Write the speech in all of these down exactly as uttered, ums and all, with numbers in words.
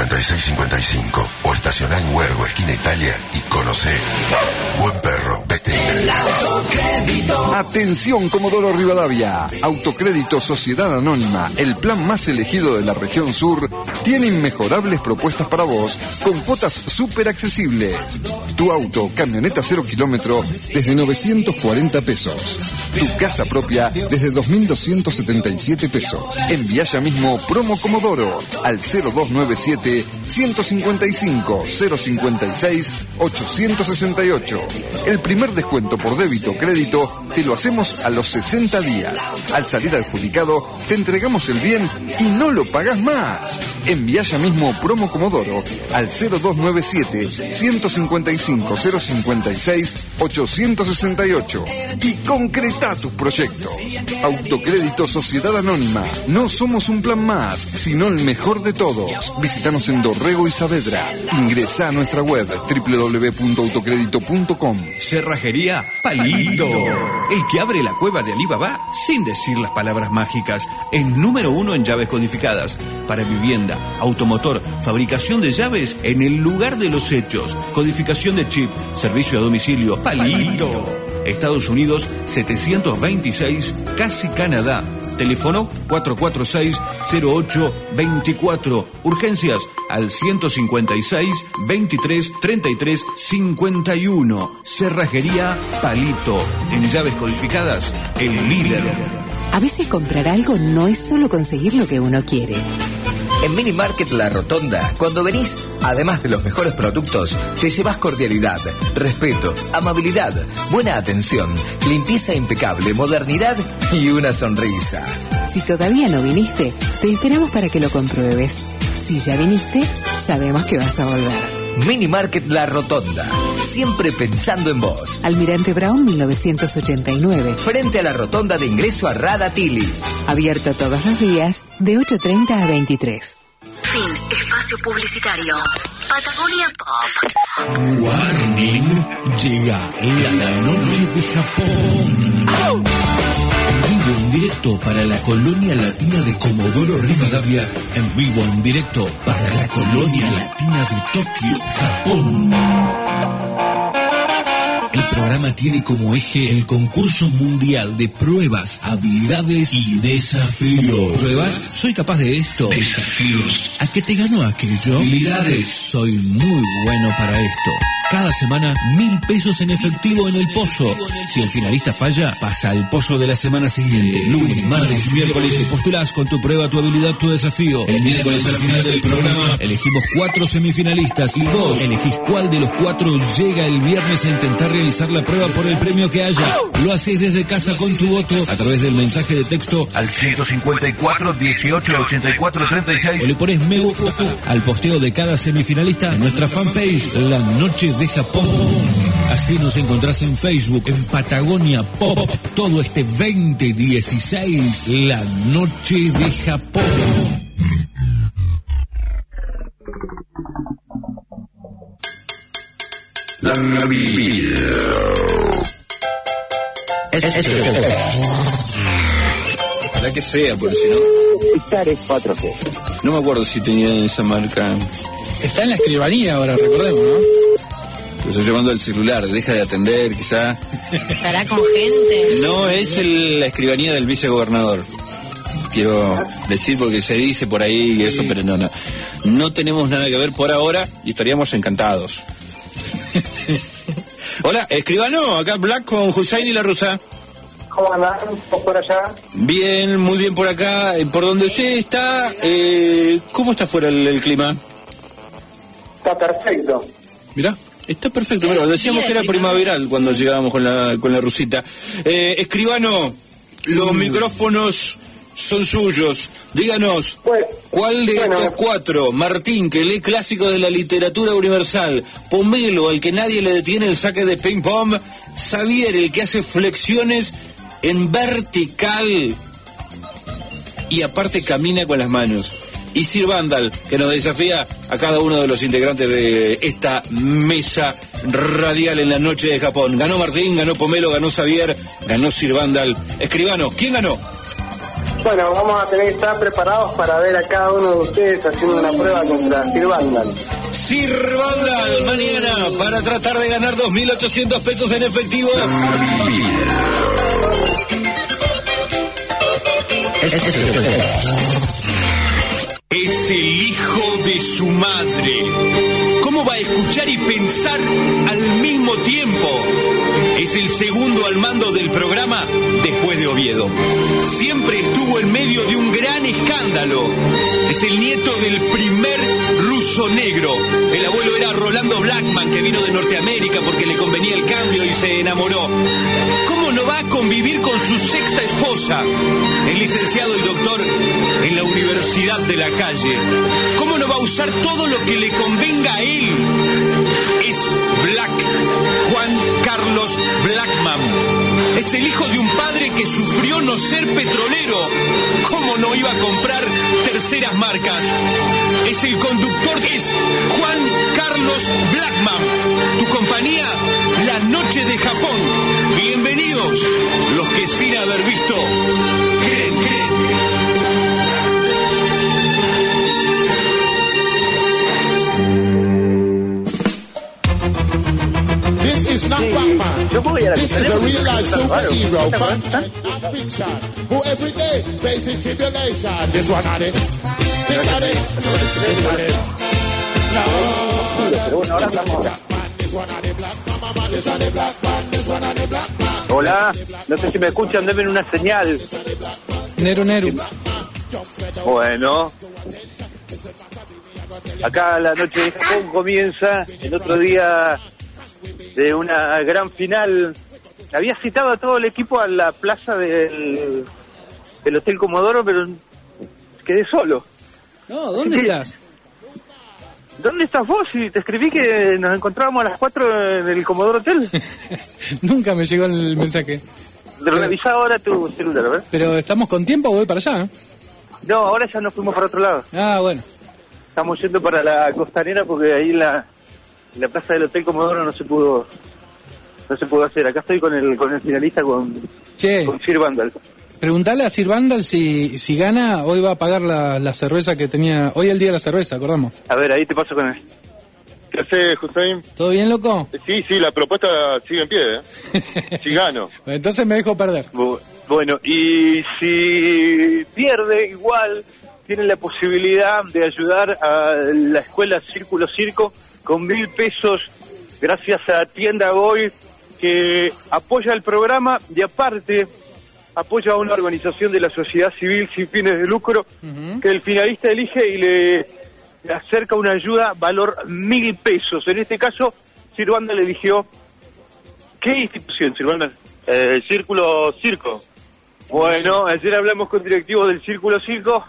cincuenta y seis cincuenta y cinco o estacioná en Huergo, esquina Italia, y conocé Buen Perro Veterinario. Atención, Comodoro Rivadavia. Autocrédito Sociedad Anónima, el plan más elegido de la región sur, tiene inmejorables propuestas para vos con cuotas súper accesibles. Tu auto, camioneta cero kilómetro desde novecientos cuarenta pesos. Tu casa propia desde dos mil doscientos setenta y siete pesos. Envía ya mismo promo Comodoro al cero dos nueve siete, ciento cincuenta y cinco, cero cincuenta y seis, ochocientos sesenta y ocho. El primer descuento por débito o crédito te lo hacemos a los sesenta días. Al salir adjudicado, te entregamos el bien y no lo pagás más. Envía ya mismo promo Comodoro al cero dos nueve siete, ciento cincuenta y cinco, cero cincuenta y seis, ochocientos sesenta y ocho y concreta tus proyectos. Autocrédito Sociedad Anónima. No somos un plan más, sino el mejor de todos. Visítanos en Dorrego y Saavedra. Ingresa a nuestra web doble u doble u doble u punto autocrédito punto com. Cerrajería Palito. El que abre la cueva de Alibaba sin decir las palabras mágicas. Es número uno en llaves codificadas. Para vivienda, automotor, fabricación de llaves en el lugar de los hechos. Codificación de chip, servicio a domicilio. Palito. Estados Unidos setecientos veintiséis, Casi Canadá. Teléfono cuatro cuatro seis, cero ocho dos cuatro. Urgencias al ciento cincuenta y seis, veintitrés, treinta y tres, cincuenta y uno. Cerrajería Palito. En llaves codificadas, el líder. A veces comprar algo no es solo conseguir lo que uno quiere. En Mini Market La Rotonda, cuando venís, además de los mejores productos, te llevas cordialidad, respeto, amabilidad, buena atención, limpieza impecable, modernidad y una sonrisa. Si todavía no viniste, te esperamos para que lo compruebes. Si ya viniste, sabemos que vas a volver. Mini Market La Rotonda, siempre pensando en vos. Almirante Brown mil novecientos ochenta y nueve. Frente a la rotonda de ingreso a Radatili. Abierto todos los días, de ocho treinta a veintitrés. Fin. Espacio publicitario. Patagonia Pop. Warning. Llega la noche de Japón. ¡Oh! En vivo, en directo para la colonia latina de Comodoro Rivadavia. En vivo, en directo para la colonia latina de Tokio, Japón. El programa tiene como eje el concurso mundial de pruebas, habilidades y desafíos. ¿Pruebas? Soy capaz de esto. Desafíos. ¿A qué te gano aquello? Habilidades. Soy muy bueno para esto. Cada semana, mil pesos en efectivo en el pozo. Si el finalista falla, pasa al pozo de la semana siguiente. Lunes, martes y miércoles te postulás con tu prueba, tu habilidad, tu desafío. El miércoles al final del programa elegimos cuatro semifinalistas y vos elegís cuál de los cuatro llega el viernes a intentar realizar la prueba por el premio que haya. Lo haces desde casa con tu voto a través del mensaje de texto al ciento cincuenta y cuatro, dieciocho, ochenta y cuatro, treinta y seis o le pones me gusta al posteo de cada semifinalista en nuestra fanpage La Noche de Japón. Así nos encontrás en Facebook, en Patagonia Pop, todo este veinte dieciséis, La Noche de Japón. La Navidad. Ojalá que sea, porque si no... Pixar cuatro G. No me acuerdo si tenía esa marca. Está en la escribanía ahora, recordemos, ¿no? Lo estoy llamando al celular, deja de atender, quizá. ¿Estará con gente? No, es el, la escribanía del vicegobernador. Quiero decir porque se dice por ahí y eso, pero no, no. No tenemos nada que ver por ahora y estaríamos encantados. Hola, escribano, acá Black con Hussein y la Rusa. ¿Cómo andan? ¿Vos por allá? Bien, muy bien por acá. Por donde usted está, eh, ¿cómo está afuera el, el clima? Está perfecto. Mirá. Está perfecto, pero decíamos que era primaveral cuando llegábamos con la con la Rusita. Eh, escribano, los mm. micrófonos son suyos. Díganos, pues, ¿cuál de bueno. estos cuatro? Martín, que lee clásicos de la literatura universal. Pomelo, al que nadie le detiene el saque de ping pong. Xavier, el que hace flexiones en vertical y aparte camina con las manos. Y Sir Vandal, que nos desafía a cada uno de los integrantes de esta mesa radial en la noche de Japón. Ganó Martín, ganó Pomelo, ganó Xavier, ganó Sir Vandal. Escribano, ¿quién ganó? Bueno, vamos a tener que estar preparados para ver a cada uno de ustedes haciendo una prueba contra Sir Vandal. Sir Vandal, mañana, para tratar de ganar dos mil ochocientos pesos en efectivo. Es el hijo de su madre. ¿Cómo va a escuchar y pensar al mismo tiempo? Es el segundo al mando del programa después de Oviedo. Siempre estuvo en medio de un gran escándalo. Es el nieto del primer ruso negro. El abuelo era Rolando Blackman, que vino de Norteamérica porque le convenía el cambio y se enamoró. ¿Cómo no va a convivir con su sexta esposa? El licenciado y doctor en la Universidad de la Calle. ¿Cómo no va a usar todo lo que le convenga a él? Es Black, Juan Carlos Blackman. Es el hijo de un padre que sufrió no ser petrolero. ¿Cómo no iba a comprar terceras marcas? Es el conductor, es Juan Carlos Blackman. Tu compañía, La Noche de Japón. Bienvenidos, los que sin haber visto creen, creen. This is not Batman. This is a real life superhero, fantasy and fiction, who every day faces tribulation. This one on it. This on it. This on it. No. Hola, no sé si me escuchan, denme una señal. Nero, Nero. Bueno, acá la noche de Japón comienza, el otro día de una gran final. Había citado a todo el equipo a la plaza del, del Hotel Comodoro, pero quedé solo. No, ¿dónde sí. estás? ¿Dónde estás vos? Si te escribí que nos encontrábamos a las cuatro en el Comodoro Hotel. Nunca me llegó el mensaje. Pero revisá ahora tu celular, ¿verdad? Pero estamos con tiempo, voy para allá. No, ahora ya nos fuimos para otro lado. Ah, bueno. Estamos yendo para la costanera porque ahí la, la plaza del Hotel Comodoro no se pudo no se pudo hacer. Acá estoy con el con el finalista, con, che, con Sir Vandal. Preguntale a Sir Vandal si, si gana, hoy va a pagar la, la cerveza que tenía. Hoy es el día de la cerveza, acordamos. A ver, ahí te paso con él. ¿Qué haces, Hussein? ¿Todo bien, loco? Sí, sí, la propuesta sigue en pie, ¿eh? Si gano. Entonces me dejo perder. Bueno, y si pierde, igual tiene la posibilidad de ayudar a la escuela Círculo Circo con mil pesos gracias a Tienda Goy, que apoya el programa y aparte apoya a una organización de la sociedad civil sin fines de lucro, uh-huh, que el finalista elige y le acerca una ayuda valor mil pesos. En este caso, Sir Vandal eligió... ¿Qué institución, Sir Vandal? Eh, el Círculo Circo. Bueno, ayer hablamos con directivos del Círculo Circo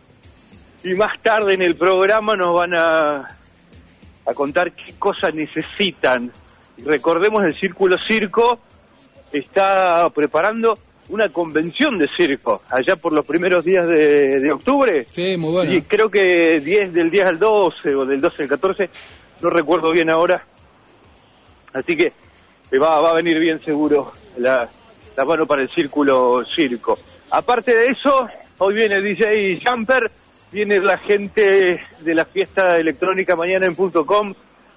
y más tarde en el programa nos van a, a contar qué cosas necesitan. Recordemos, el Círculo Circo está preparando una convención de circo allá por los primeros días de, de octubre. Sí, muy bueno. Y creo que diez del diez al doce o del doce al catorce, no recuerdo bien ahora. Así que va, va a venir bien seguro la, la mano para el Círculo Circo. Aparte de eso, hoy viene el D J Jumper, viene la gente de la fiesta electrónica mañana en punto com.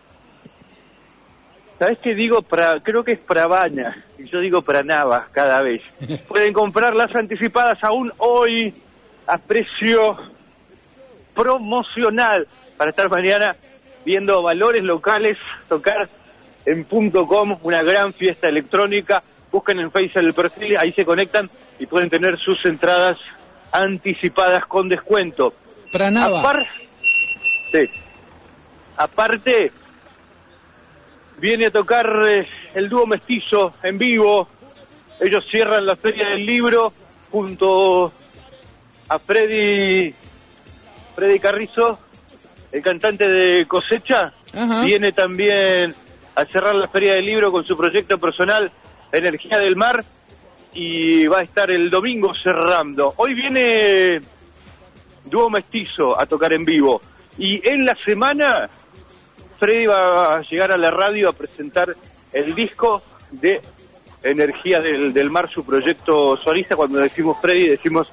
¿Sabés qué digo? Pra, creo que es Pravana, y yo digo Pranava cada vez. Pueden comprar las anticipadas aún hoy a precio promocional para estar mañana viendo valores locales tocar en punto com, una gran fiesta electrónica. Busquen en Facebook el perfil, ahí se conectan y pueden tener sus entradas anticipadas con descuento. Pranava. Apar- sí. Aparte, viene a tocar eh, el dúo Mestizo en vivo. Ellos cierran la Feria del Libro junto a Freddy Freddy Carrizo, el cantante de Cosecha. Ajá. Viene también a cerrar la Feria del Libro con su proyecto personal Energía del Mar y va a estar el domingo cerrando. Hoy viene dúo Mestizo a tocar en vivo y en la semana Freddy va a llegar a la radio a presentar el disco de Energía del, del Mar, su proyecto solista. Cuando decimos Freddy, decimos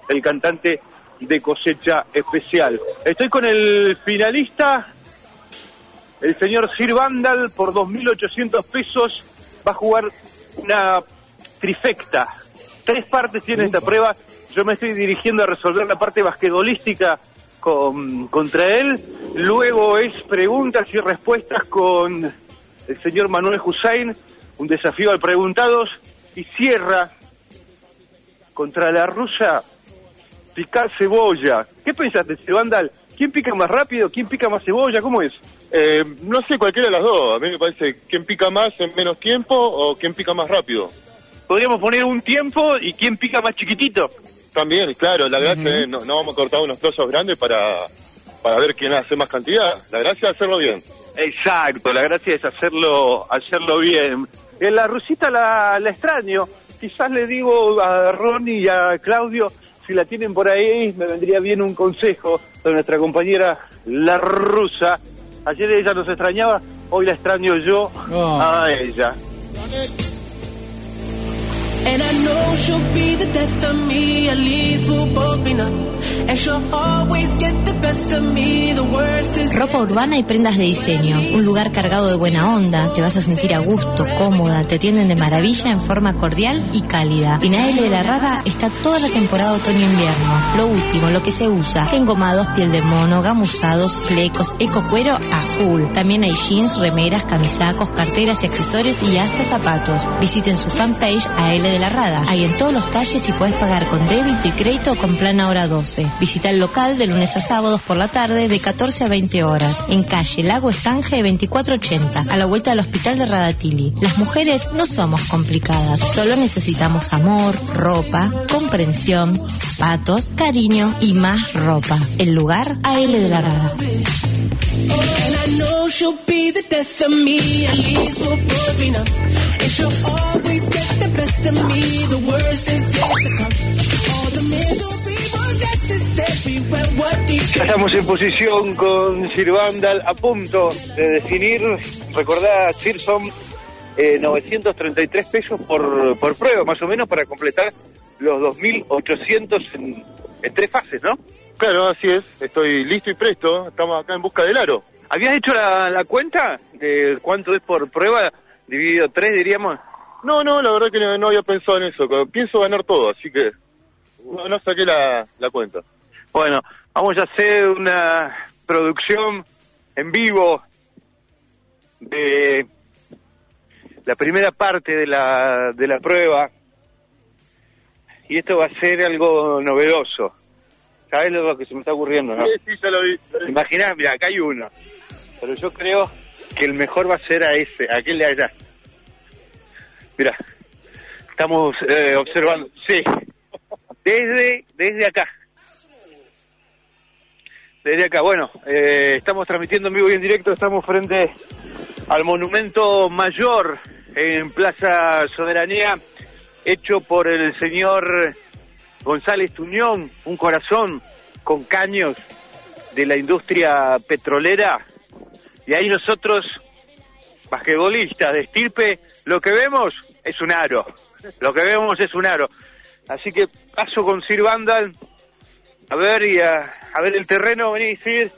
el cantante de Cosecha Especial. Estoy con el finalista, el señor Sir Vandal, por dos mil ochocientos pesos. Va a jugar una trifecta. Tres partes tiene esta prueba. Yo me estoy dirigiendo a resolver la parte basquetbolística con, contra él. Luego es preguntas y respuestas con el señor Manuel Hussein, un desafío al preguntados. Y cierra contra la rusa, picar cebolla. ¿Qué pensaste, Sir Vandal? ¿Quién pica más rápido? ¿Quién pica más cebolla? ¿Cómo es? Eh, no sé, cualquiera de las dos. A mí me parece quién pica más en menos tiempo o quién pica más rápido. Podríamos poner un tiempo y quién pica más chiquitito. También, claro, la gracia uh-huh. es, no, no vamos a cortar unos trozos grandes para, para ver quién hace más cantidad. La gracia es hacerlo bien. Exacto, la gracia es hacerlo hacerlo bien. En la rusita la, la extraño. Quizás le digo a Ronnie y a Claudio, si la tienen por ahí, me vendría bien un consejo de nuestra compañera la rusa. Ayer ella nos extrañaba, hoy la extraño yo oh. a ella. And I know she'll be the death of me, at least we'll both be numb. And she'll always get the best of me, the worst is... Ropa urbana y prendas de diseño, un lugar cargado de buena onda, te vas a sentir a gusto, cómoda, te atienden de maravilla en forma cordial y cálida. En A L de la Rada está toda la temporada otoño-invierno, lo último, lo que se usa, engomados, piel de mono, gamuzados, flecos, ecocuero a full. También hay jeans, remeras, camisacos, carteras y accesorios y hasta zapatos. Visiten su fanpage A L de la Rada. Hay en todos los talles y puedes pagar con débito y crédito o con plan ahora doce. Visita el local de lunes a sábados por la tarde de catorce a veinte horas. En calle Lago Estange veinticuatro ochenta, a la vuelta del hospital de Radatili. Las mujeres no somos complicadas, solo necesitamos amor, ropa, comprensión, zapatos, cariño y más ropa. El lugar A L de la Rada. And I know she'll be the death of me, at least we'll both be numb. And she'll always get the best of me, the worst is yet to come. All the misery was necessary when what did Ya estamos en posición con Sir Vandal, a punto de definir. Recordá, Sir, son eh, novecientos treinta y tres pesos por, por prueba, más o menos, para completar los dos mil ochocientos en, en tres fases, ¿no? Claro, así es. Estoy listo y presto. Estamos acá en busca del aro. ¿Habías hecho la, la cuenta de cuánto es por prueba? Dividido tres, diríamos. No, no, la verdad que no, no había pensado en eso. Pienso ganar todo, así que no, no saqué la, la cuenta. Bueno, vamos a hacer una producción en vivo de la primera parte de la, de la prueba. Y esto va a ser algo novedoso. ¿Sabes lo que se me está ocurriendo, no? Sí, sí, ya lo vi. Imaginá, mira, acá hay uno. Pero yo creo que el mejor va a ser a ese, a aquel de allá. Mira, estamos eh, observando. Sí, desde, desde acá. Desde acá, bueno, eh, estamos transmitiendo en vivo y en directo. Estamos frente al monumento mayor en Plaza Soberanía, hecho por el señor González Tuñón, un corazón con caños de la industria petrolera. Y ahí nosotros, basquetbolistas de estirpe, lo que vemos es un aro. Lo que vemos es un aro. Así que paso con Sir Vandal a ver y a, a ver el terreno. Vení, Sir.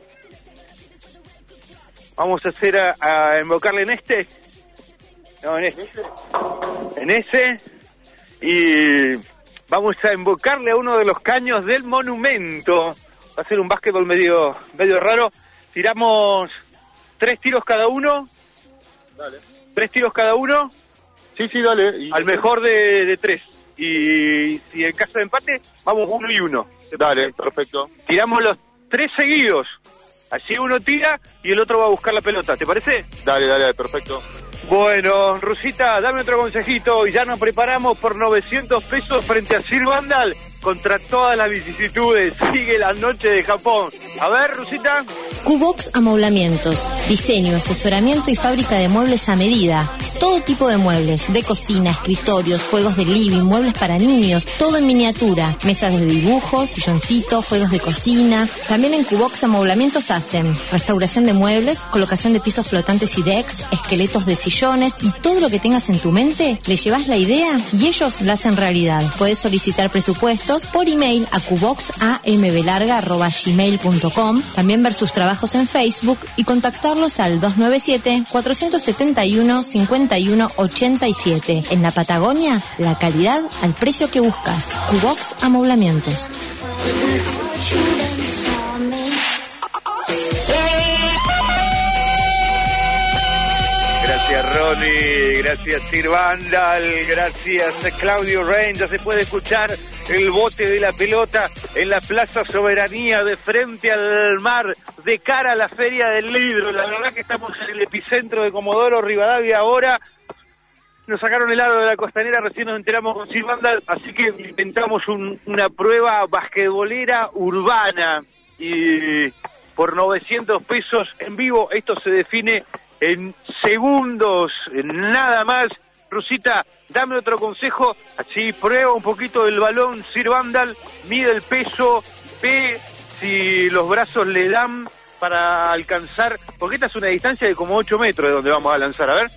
Vamos a hacer a, a invocarle en este. No, en este. En ese. Y vamos a invocarle a uno de los caños del monumento. Va a ser un básquetbol medio, medio raro. Tiramos tres tiros cada uno. Dale. Tres tiros cada uno. Sí, sí, dale. Y... al mejor de, de tres. Y si en caso de empate, vamos uno y uno. Dale, perfecto. Tiramos los tres seguidos. Así uno tira y el otro va a buscar la pelota. ¿Te parece? Dale, dale, perfecto. Bueno, Rusita, dame otro consejito y ya nos preparamos por novecientos pesos frente a Sir Vandal contra todas las vicisitudes. Sigue la noche de Japón. A ver, Rusita. Q-Box Amoblamientos, diseño, asesoramiento y fábrica de muebles a medida. todo tipo de muebles, de cocina, escritorios, juegos de living, muebles para niños, todo en miniatura, mesas de dibujo, silloncitos, juegos de cocina. También en Cubox Amoblamientos hacen restauración de muebles, colocación de pisos flotantes y decks, esqueletos de sillones y todo lo que tengas en tu mente, le llevas la idea y ellos la hacen realidad. Puedes solicitar presupuestos por email a cubox a m b larga arroba gmail punto com, también ver sus trabajos en Facebook y contactarlos al dos nueve siete, cuatro siete uno, cinco uno ocho siete. En la Patagonia, la calidad al precio que buscas. Cubox Amoblamientos. Gracias Ronnie, gracias Sir Vandal, gracias Claudio Rain. Ya se puede escuchar el bote de la pelota en la Plaza Soberanía, de frente al mar, de cara a la Feria del Libro. La verdad que estamos en el epicentro de Comodoro Rivadavia ahora. Nos sacaron el aro de la costanera, recién nos enteramos con Sir Vandal, así que inventamos un, una prueba basquetbolera urbana y por novecientos pesos en vivo. Esto se define en segundos, nada más. Rusita, dame otro consejo, así prueba un poquito el balón Sir Vandal, mide el peso, ve si los brazos le dan para alcanzar, porque esta es una distancia de como ocho metros de donde vamos a lanzar, a ver.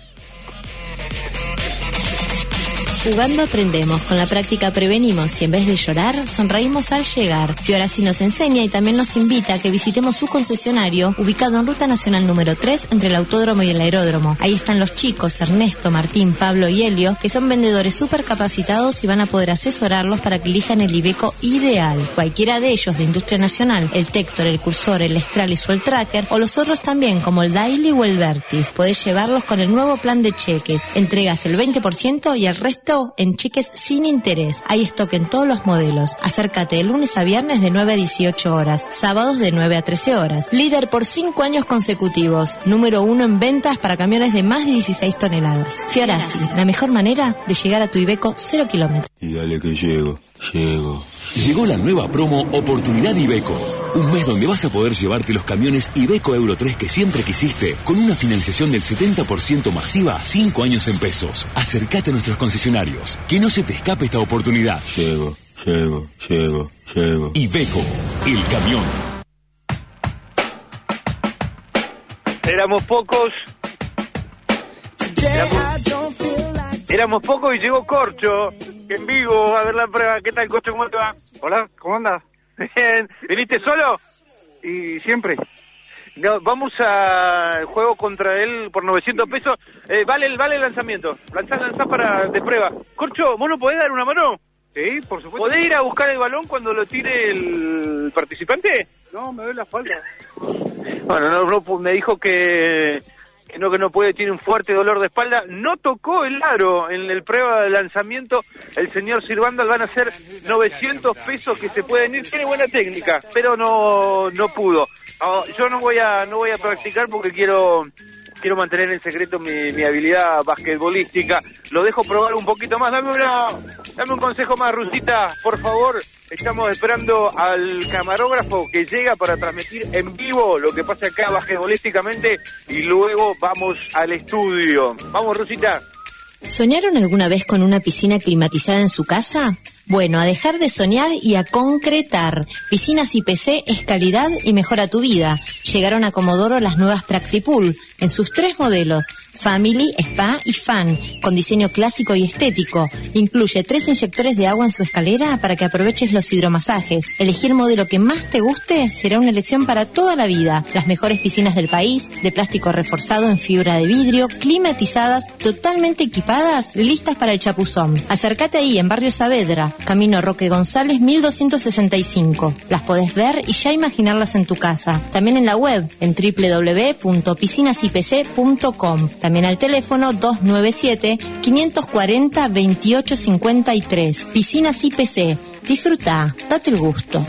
Jugando aprendemos, con la práctica prevenimos y en vez de llorar, sonreímos al llegar. Fiorassi nos enseña y también nos invita a que visitemos su concesionario, ubicado en Ruta Nacional número tres, entre el Autódromo y el Aeródromo. Ahí están los chicos, Ernesto, Martín, Pablo y Helio, que son vendedores súper capacitados y van a poder asesorarlos para que elijan el Iveco ideal. Cualquiera de ellos de Industria Nacional, el Tector, el Cursor, el Stralis o el Tracker, o los otros también, como el Daily o el Vertis. Podés llevarlos con el nuevo plan de cheques. Entregas el veinte por ciento y el resto en cheques sin interés. Hay stock en todos los modelos. Acércate de lunes a viernes de nueve a dieciocho horas, sábados de nueve a trece horas. Líder por cinco años consecutivos. Número uno en ventas para camiones de más de dieciséis toneladas. Fiorassi, la mejor manera de llegar a tu Iveco cero kilómetros. Y dale que llego, llego. Llegó la nueva promo Oportunidad Iveco. Un mes donde vas a poder llevarte los camiones Iveco Euro tres que siempre quisiste, con una financiación del setenta por ciento masiva, cinco años en pesos. Acércate a nuestros concesionarios. Que no se te escape esta oportunidad. Llego, llego, llego, llego. Iveco, el camión. Éramos pocos. Éramos, éramos pocos y llegó Corcho. En vivo, a ver la prueba. ¿Qué tal, Corcho? ¿Cómo te va? Hola, ¿cómo andas? Bien. ¿Viniste solo? Y siempre. No, vamos al juego contra él por novecientos pesos. Eh, vale, vale el lanzamiento. Lanzá, lanzá para de prueba. Corcho, ¿vos no podés dar una mano? Sí, por supuesto. ¿Podés ir a buscar el balón cuando lo tire el participante? No, me duele la espalda. Bueno, no, no, me dijo que... que no, que no puede, tiene un fuerte dolor de espalda. No tocó el aro en el prueba de lanzamiento el señor Sir Vandal. Van a ser novecientos pesos que se pueden ir. Tiene buena técnica, pero no no pudo. Oh, yo no voy a no voy a practicar porque quiero quiero mantener en secreto mi, mi habilidad basquetbolística. Lo dejo probar un poquito más. Dame una dame un consejo más, Rusita, por favor. Estamos esperando al camarógrafo que llega para transmitir en vivo lo que pasa acá basquetbolísticamente y luego vamos al estudio. Vamos, Rusita. ¿Soñaron alguna vez con una piscina climatizada en su casa? Bueno, a dejar de soñar y a concretar. Piscinas I P C es calidad y mejora tu vida. Llegaron a Comodoro las nuevas Practipool en sus tres modelos, Family, Spa y Fan, con diseño clásico y estético. Incluye tres inyectores de agua en su escalera para que aproveches los hidromasajes. Elegir el modelo que más te guste será una elección para toda la vida. Las mejores piscinas del país, de plástico reforzado en fibra de vidrio, climatizadas, totalmente equipadas, listas para el chapuzón. Acércate ahí en Barrio Saavedra, Camino Roque González mil doscientos sesenta y cinco. Las podés ver y ya imaginarlas en tu casa. También en la web en doble u doble u doble u punto piscinas i p c punto com. También al teléfono dos nueve siete, cinco cuatro cero, dos ocho cinco tres. Piscinas I P C. Disfruta, date el gusto.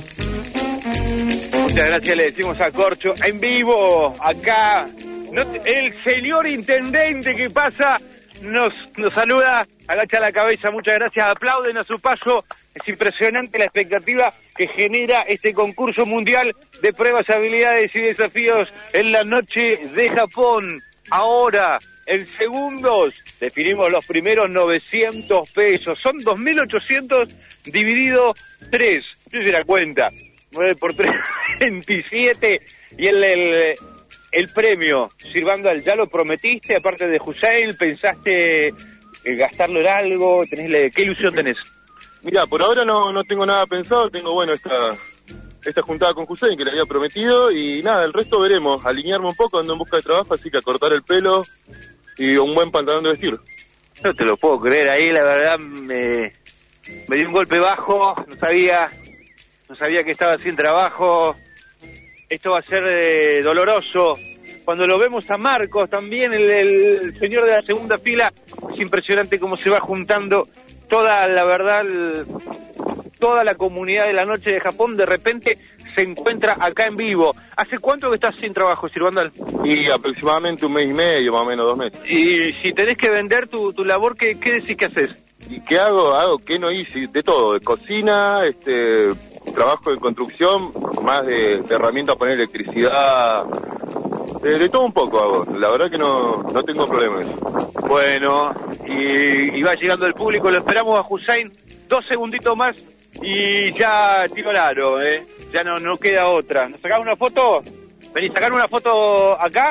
Muchas gracias, le decimos a Corcho en vivo, acá. No te, el señor intendente que pasa nos, nos saluda, agacha la cabeza, muchas gracias, aplauden a su paso. Es impresionante la expectativa que genera este concurso mundial de pruebas, habilidades y desafíos en la noche de Japón. Ahora, en segundos, definimos los primeros novecientos pesos. Son dos mil ochocientos dividido tres. Yo hice la cuenta. nueve por tres, veintisiete. Y el, el, el premio, Sir Vandal, ¿ya lo prometiste? Aparte de Hussein, ¿pensaste eh, gastarlo en algo? ¿Tenés, ¿Qué ilusión tenés? Mira, por ahora no, no tengo nada pensado. Tengo, bueno, esta... esta juntada con Hussein que le había prometido y nada, el resto veremos, alinearme un poco, ando en busca de trabajo, así que a cortar el pelo y un buen pantalón de vestir. No te lo puedo creer, ahí la verdad me, me dio un golpe bajo, no sabía, no sabía que estaba sin trabajo, esto va a ser eh, doloroso. Cuando lo vemos a Marcos también, el, el señor de la segunda fila, es impresionante cómo se va juntando toda, la verdad, el, toda la comunidad de la noche de Japón de repente se encuentra acá en vivo. ¿Hace cuánto que estás sin trabajo, Sir Vandal? Y aproximadamente un mes y medio, más o menos dos meses. Y si tenés que vender tu, tu labor, ¿qué, ¿qué decís que haces? ¿Y qué hago? Hago, ¿qué no hice? De todo, de cocina, este, trabajo en construcción, más de, de herramientas para electricidad, de, de todo un poco hago. La verdad que no, no tengo problemas. Bueno, y, y va llegando el público, lo esperamos a Hussein, dos segunditos más y ya tiro el aro, ¿eh? Ya no, no queda otra. ¿Nos sacamos una foto? Vení, sacar una foto acá.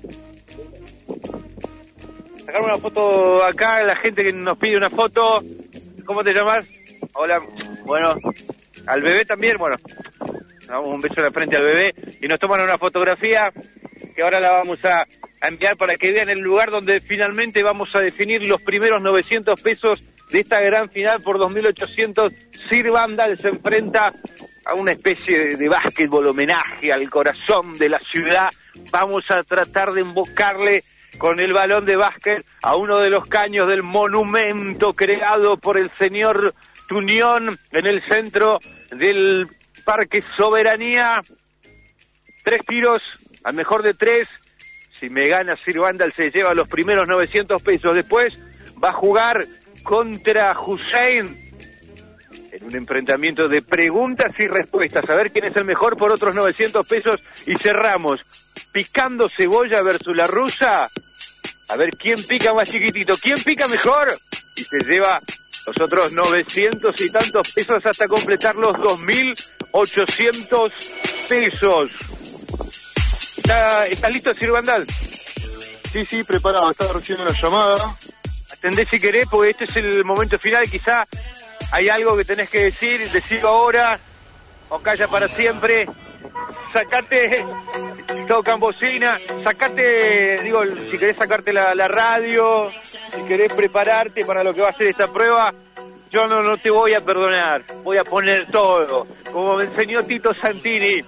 Sacar una foto acá, la gente que nos pide una foto. ¿Cómo te llamas? Hola, bueno, al bebé también, bueno, damos un beso en la frente al bebé y nos toman una fotografía que ahora la vamos a, a enviar para que vean el lugar donde finalmente vamos a definir los primeros novecientos pesos de esta gran final por dos mil ochocientos. Sir Vandal se enfrenta a una especie de, de básquetbol homenaje al corazón de la ciudad. Vamos a tratar de invocarle con el balón de básquet a uno de los caños del monumento creado por el señor Tunión en el centro del Parque Soberanía. Tres tiros, al mejor de tres. Si me gana Sir Vandal se lleva los primeros novecientos pesos. Después va a jugar contra Hussein en un enfrentamiento de preguntas y respuestas. A ver quién es el mejor por otros novecientos pesos. Y cerramos picando cebolla versus la rusa. A ver quién pica más chiquitito, quién pica mejor. Y se lleva los otros novecientos y tantos pesos hasta completar los dos mil ochocientos pesos. ¿Está, ¿Estás listo, Sir Vandal? Sí, sí, preparado. Estaba recibiendo una llamada. Atendé si querés, porque este es el momento final. Quizá hay algo que tenés que decir, decirlo ahora, o calla para siempre. Sacate, tocan bocina, sacate, digo, si querés sacarte la, la radio, si querés prepararte para lo que va a ser esta prueba, yo no, no te voy a perdonar, voy a poner todo, como me enseñó Tito Santini.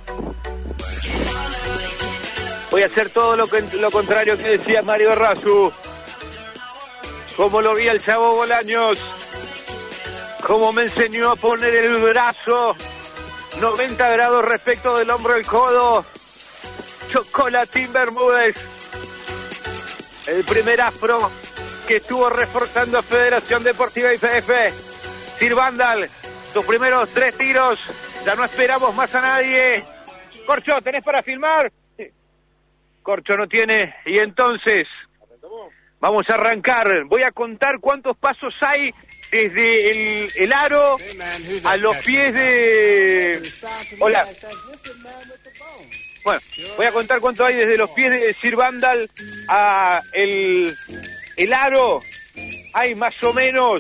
Voy a hacer todo lo, que, lo contrario que decía Mario Razu, como lo vi al Chavo Bolaños, como me enseñó a poner el brazo noventa grados respecto del hombro al codo. Chocolatín Bermúdez, el primer afro que estuvo reforzando a Federación Deportiva I P F. Sir Vandal, tus primeros tres tiros, ya no esperamos más a nadie. Corcho, ¿tenés para filmar? Sí. Corcho no tiene, y entonces vamos a arrancar. Voy a contar cuántos pasos hay desde el, el aro a los pies de... Hola. Bueno, voy a contar cuánto hay desde los pies de Sir Vandal a el, el aro. Hay más o menos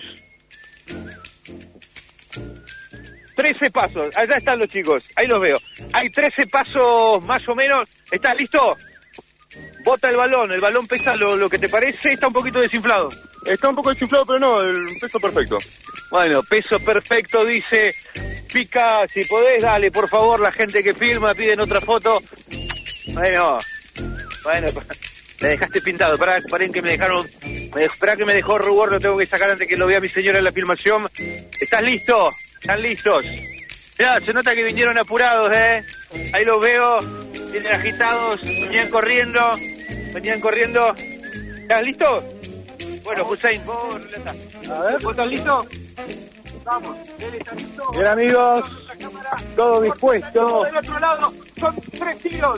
trece pasos. Allá están los chicos, ahí los veo. Hay trece pasos más o menos. ¿Estás listo? Bota el balón, el balón pesa lo, lo que te parece, está un poquito desinflado. Está un poco desinflado, pero no, el peso perfecto. Bueno, peso perfecto, dice. Pica, si podés, dale, por favor, la gente que filma, piden otra foto. Bueno, bueno, me dejaste pintado. Pará, paren que me dejaron, me, esperá que me dejó rubor, lo tengo que sacar antes que lo vea mi señora en la filmación. ¿Estás listo? ¿Están listos? Ya, se nota que vinieron apurados, ¿eh? Ahí los veo, vienen agitados, venían corriendo, venían corriendo. ¿Están listos? Bueno, Hussein, vos, a ver, ¿vos estás listo? Vamos, él está listo. Bien, amigos, todo dispuesto. Del otro lado, son tres tiros.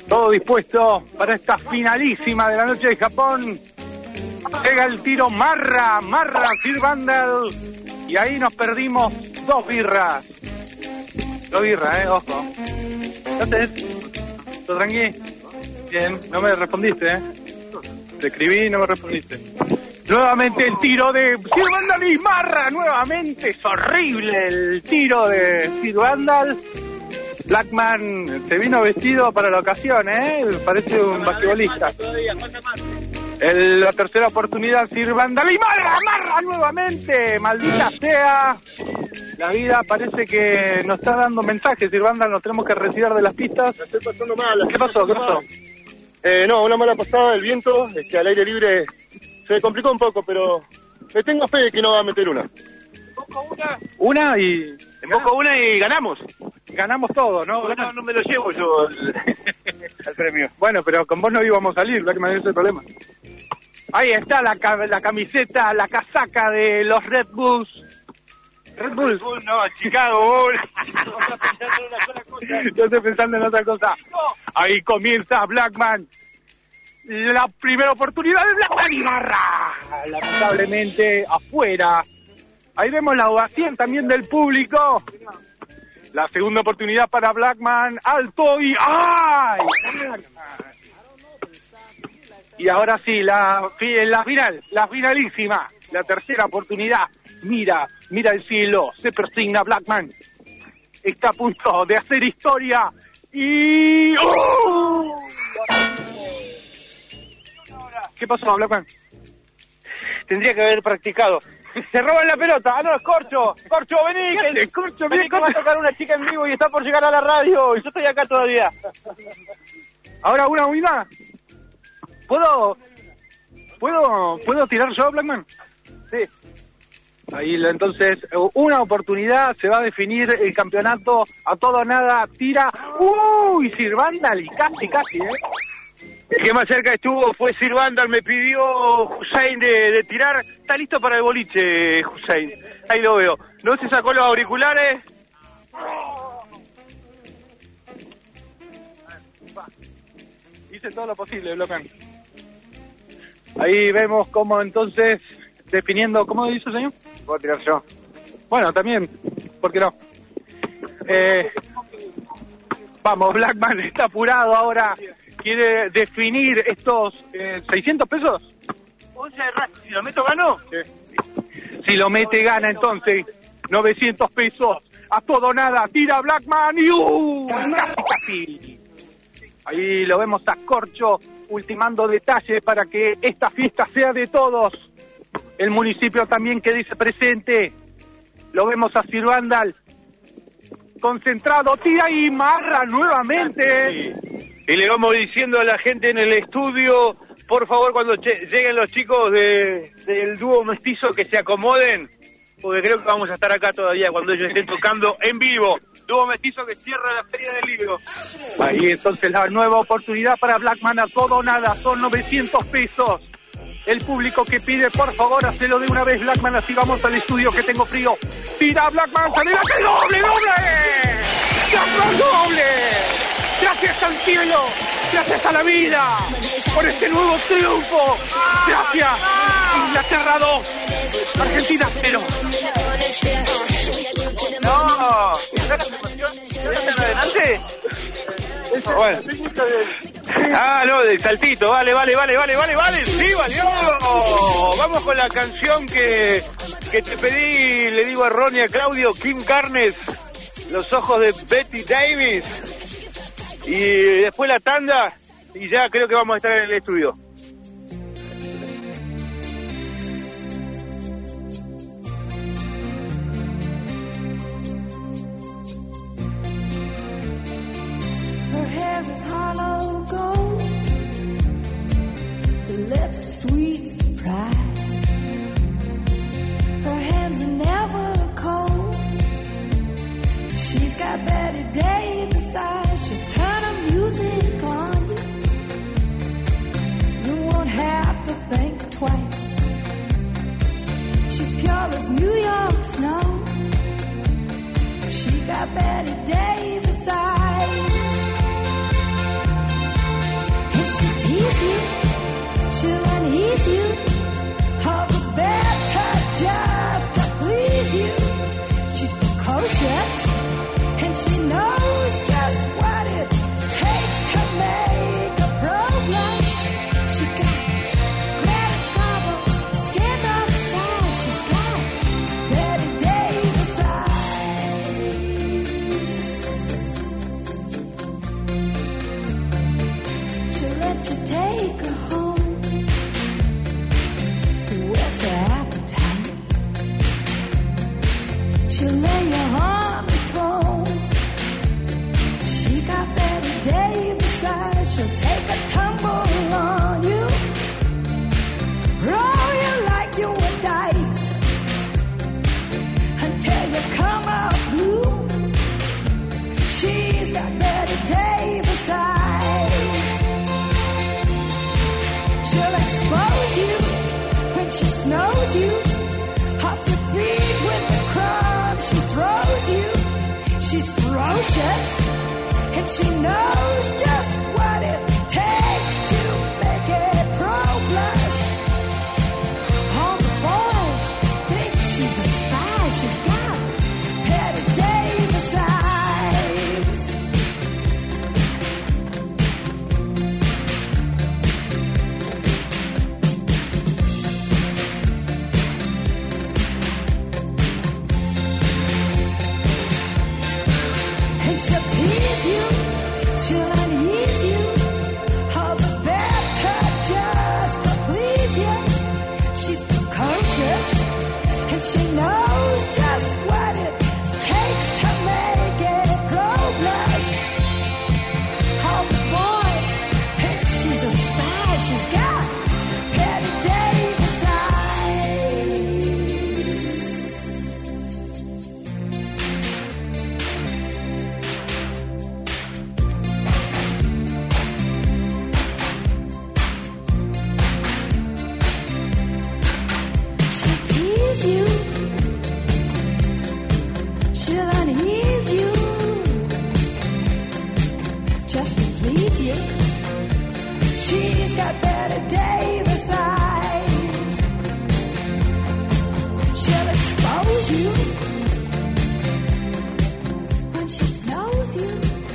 Todo dispuesto para esta finalísima de la noche de Japón. Llega el tiro Marra, Marra, Sir Vandal. Y ahí nos perdimos dos birras. Dos birras, eh, ojo. ¿Qué haces? ¿Todo tranqui? Bien, no me respondiste, eh. Te escribí y no me respondiste. Nuevamente el tiro de Sir Vandal y Marra. Nuevamente es horrible el tiro de Sir Vandal. Blackman se vino vestido para la ocasión, ¿eh? Parece un basquetbolista. El, la tercera oportunidad, Sir Vandal y Marra, Marra nuevamente. Maldita sea. La vida parece que nos está dando mensajes, Sir Vandal. Nos tenemos que retirar de las pistas. La estoy pasando mal. ¿Qué pasó? ¿Qué pasó? Eh, no, una mala pasada del viento. Este, al aire libre se complicó un poco, pero me tengo fe de que no va a meter una. Una, una y... Emboco una y ganamos. Ganamos todo, ¿no? No, no me lo llevo yo al, al premio. Bueno, pero con vos no íbamos a salir, Blackman, ese es el problema. Ahí está la, la camiseta, la casaca de los Red Bulls. Red Bulls. No, Chicago Bulls. Yo estoy pensando en otra cosa. Ahí comienza Blackman. La primera oportunidad de Blackman y Marra. Lamentablemente afuera. Ahí vemos la ovación también del público. La segunda oportunidad para Blackman. Alto y... ¡ay! Y ahora sí, la, la final, la finalísima. La tercera oportunidad. Mira, mira el cielo. Se persigna Blackman. Está a punto de hacer historia. Y... ¡oh! ¿Qué pasó, Blackman? Tendría que haber practicado. Se roban la pelota. Ah, no, es Corcho. Corcho, vení. Que, Corcho, vení, que va a tocar una chica en vivo y está por llegar a la radio. Y yo estoy acá todavía. Ahora una huida. ¿Puedo, puedo, puedo tirar yo, Blackman? Sí. Ahí, entonces, una oportunidad, se va a definir el campeonato a todo o nada. Tira. ¡Uy! Sir Vandal y casi, casi, ¿eh? El que más cerca estuvo fue Sir Vandal, me pidió Hussein de, de tirar. Está listo para el boliche, Hussein. Ahí lo veo. ¿No se sacó los auriculares? Hice todo lo posible, Blackman. Ahí vemos cómo entonces, definiendo... ¿Cómo dice el señor? Voy a tirar yo. Bueno, también, ¿por qué no? Eh, vamos, Blackman está apurado ahora. Quiere definir estos eh, seiscientos pesos. Si lo meto, gano. Sí. Si lo mete, gana entonces. novecientos pesos. A todo nada. Tira Blackman y ¡uh! Casi, casi. Ahí lo vemos a Corcho ultimando detalles para que esta fiesta sea de todos. El municipio también que dice presente. Lo vemos a Sir Vandal. Concentrado. Tira y Marra nuevamente. Sí. Y le vamos diciendo a la gente en el estudio, por favor, cuando lleguen los chicos de, del dúo mestizo, que se acomoden, porque creo que vamos a estar acá todavía cuando ellos estén tocando en vivo. Dúo mestizo que cierra la Feria del Libro. Ahí entonces la nueva oportunidad para Blackman a todo o nada, son novecientos pesos. El público que pide, por favor, hacelo de una vez, Blackman, así vamos al estudio que tengo frío. Tira Blackman, salida, que doble, doble. ¡Blackman doble! Gracias al cielo, gracias a la vida, por este nuevo triunfo. Gracias, Inglaterra dos, Argentina cero. No, ¿están adelante? Bueno. Ah, no, del saltito, vale, vale, vale, vale, vale, vale, sí, valió. Vamos con la canción que, que te pedí, le digo a Ronnie, a Claudio, Kim Carnes, Los ojos de Betty Davis. Y después la tanda, y ya creo que vamos a estar en el estudio. Her hair is hollow gold, her lips sweet surprise, her hands are never cold, she's got Betty Davis eyes, she'll turn her music on you, you won't have to think twice, she's pure as New York snow, she got Betty Davis eyes. She'll tease you, she'll unease you, have a better just to please you. She's precocious, and she knows just what it takes to make a pro blush. She got Greta Garbo, stand up side. She's got Betty Davis eyes. She'll let you take her home with her appetite. She'll lay your arm and throne. She got Betty Davis eyes. She'll take a tumble on you, roll you like you were dice until you come out blue. She's got Betty Davis eyes. She'll expose you when she snows you off your feet with the crumbs she throws you. She's ferocious, and she knows just what it takes to make it pro blush. All the boys think she's a spy. She's got Betty Davis eyes. And she'll tease you, she'll unease you, have a better just to please you. She's precocious, and she knows just what it takes to make it pro blush. All the boys think she's a spy. She's got Betty Davis She'll tease you, she'll unease you, just to please you. She's got Betty Davis eyes. She'll expose you when she snows you.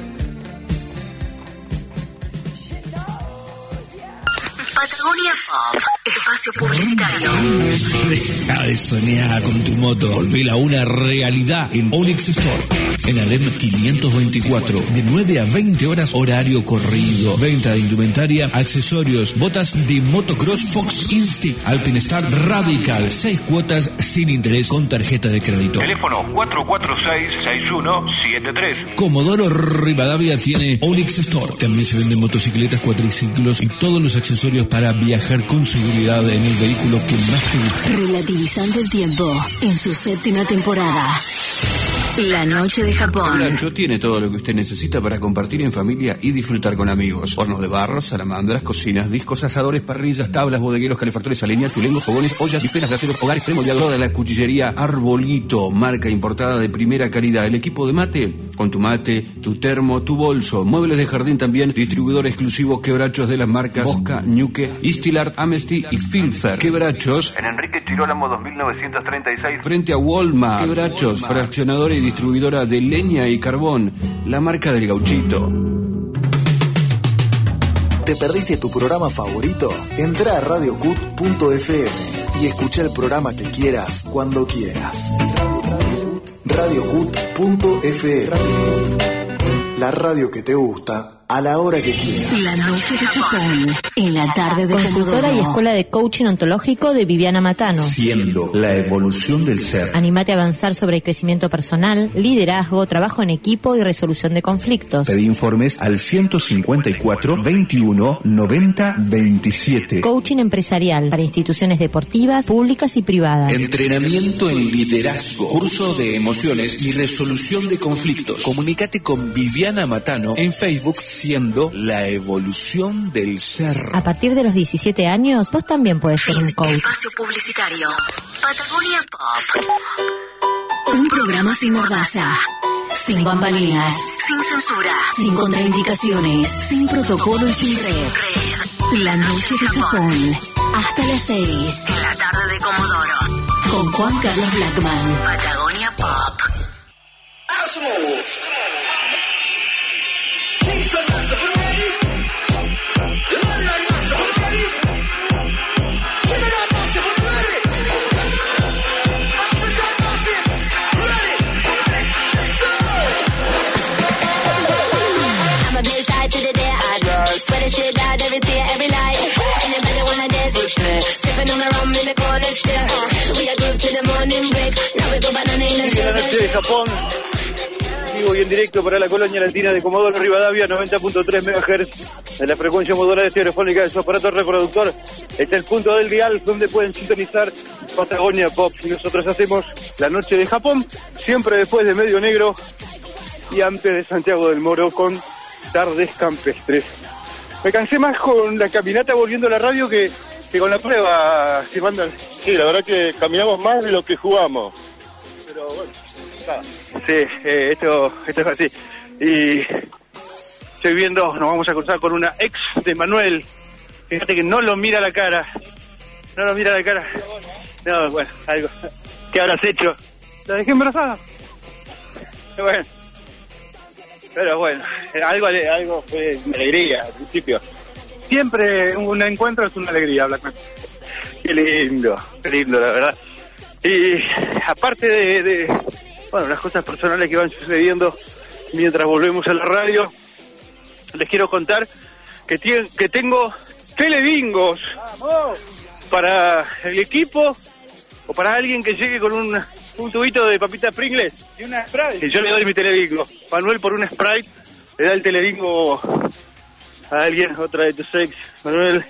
She knows you. Patagonia Pop, espacio publicitario. Deja de soñar con tu moto. Volvela a una realidad en Onyx Store. En Alem quinientos veinticuatro. De nueve a veinte horas, horario corrido. Venta de indumentaria, accesorios, botas de motocross Fox Instinct, Alpinestar Radical. Seis cuotas sin interés con tarjeta de crédito. Teléfono cuatro cuatro seis, seis uno siete tres. Comodoro Rivadavia tiene Onyx Store. También se venden motocicletas, cuatriciclos y todos los accesorios para viajar con seguridad en el vehículo que más te guste. Relativizando el tiempo en su séptima temporada. La noche de Japón. Quebracho tiene todo lo que usted necesita para compartir en familia y disfrutar con amigos. Hornos de barro, salamandras, cocinas, discos, asadores, parrillas, tablas, bodegueros, calefactores a leña, tulengos, fogones, ollas, bifenas, gaseros, hogares, premoldeador. Toda la cuchillería Arbolito, marca importada de primera calidad. El equipo de mate, con tu mate, tu termo, tu bolso. Muebles de jardín también. Distribuidor exclusivo Quebrachos de las marcas Bosca, Ñuque, Istilart, Amnesty y Filfer. Quebrachos En Enrique Chirolamo dos mil novecientos treinta y seis. frente a Walmart. Quebrachos, fraccionadora y distribuidora de leña y carbón, la marca del gauchito. ¿Te perdiste tu programa favorito? Entrá a radio cut punto f m y escucha el programa que quieras, cuando quieras. radio cut punto f m. La radio que te gusta, a la hora que quieras. La noche de Japón, en la tarde de Consultora y Comodoro. escuela de coaching ontológico de Viviana Matano. Siendo la evolución del ser. Anímate a avanzar sobre el crecimiento personal, liderazgo, trabajo en equipo y resolución de conflictos. Pedí informes al ciento cincuenta y cuatro, veintiuno, noventa, veintisiete. Coaching empresarial para instituciones deportivas, públicas y privadas. Entrenamiento en liderazgo, curso de emociones y resolución de conflictos. Comunícate con Viviana Matano en Facebook, siendo la evolución del ser. A partir de los diecisiete años, vos también puedes ser un coach. Espacio publicitario. Patagonia Pop. Un programa sin mordaza. Sin bambalinas, sin censura, sin contraindicaciones, sin protocolo y sin red. La noche de Japón. Hasta las seis. En la tarde de Comodoro. Con Juan Carlos Blackman. Patagonia Pop. Sweating shit out every day, every night. Anybody wanna dance with me? Sipping on the rum in the corner still. So we a group to the morning break. Now we go banana in the La noche de Japón, vivo y en directo para la colonia latina de Comodoro Rivadavia, noventa punto tres megahertz de la frecuencia modulada estereofónica de su aparato reproductor. Este es el punto del dial donde pueden sintonizar Patagonia Pop. Y nosotros hacemos la noche de Japón, siempre después de Medio Negro y antes de Santiago del Moro con Tardes Campestres. Me cansé más con la caminata volviendo a la radio que, que con la prueba, si mandan. Sí, la verdad que caminamos más de lo que jugamos. Pero bueno, nada. Sí, eh, esto, esto es así. Y estoy viendo, nos vamos a cruzar con una ex de Manuel. Fíjate que no lo mira a la cara. No lo mira a la cara. No, bueno, algo. ¿Qué habrás hecho? ¿La dejé embarazada? Bueno. Pero bueno, algo, algo fue una alegría al principio. Siempre un encuentro es una alegría, Blackman. Qué lindo, qué lindo, la verdad. Y aparte de, de bueno, las cosas personales que van sucediendo mientras volvemos a la radio, les quiero contar que, tie, que tengo telebingos para el equipo o para alguien que llegue con un... un tubito de papitas Pringles y una Sprite. Y yo le doy mi telebingo. Manuel por una Sprite le da el telebingo a alguien, otra de tus ex. Manuel.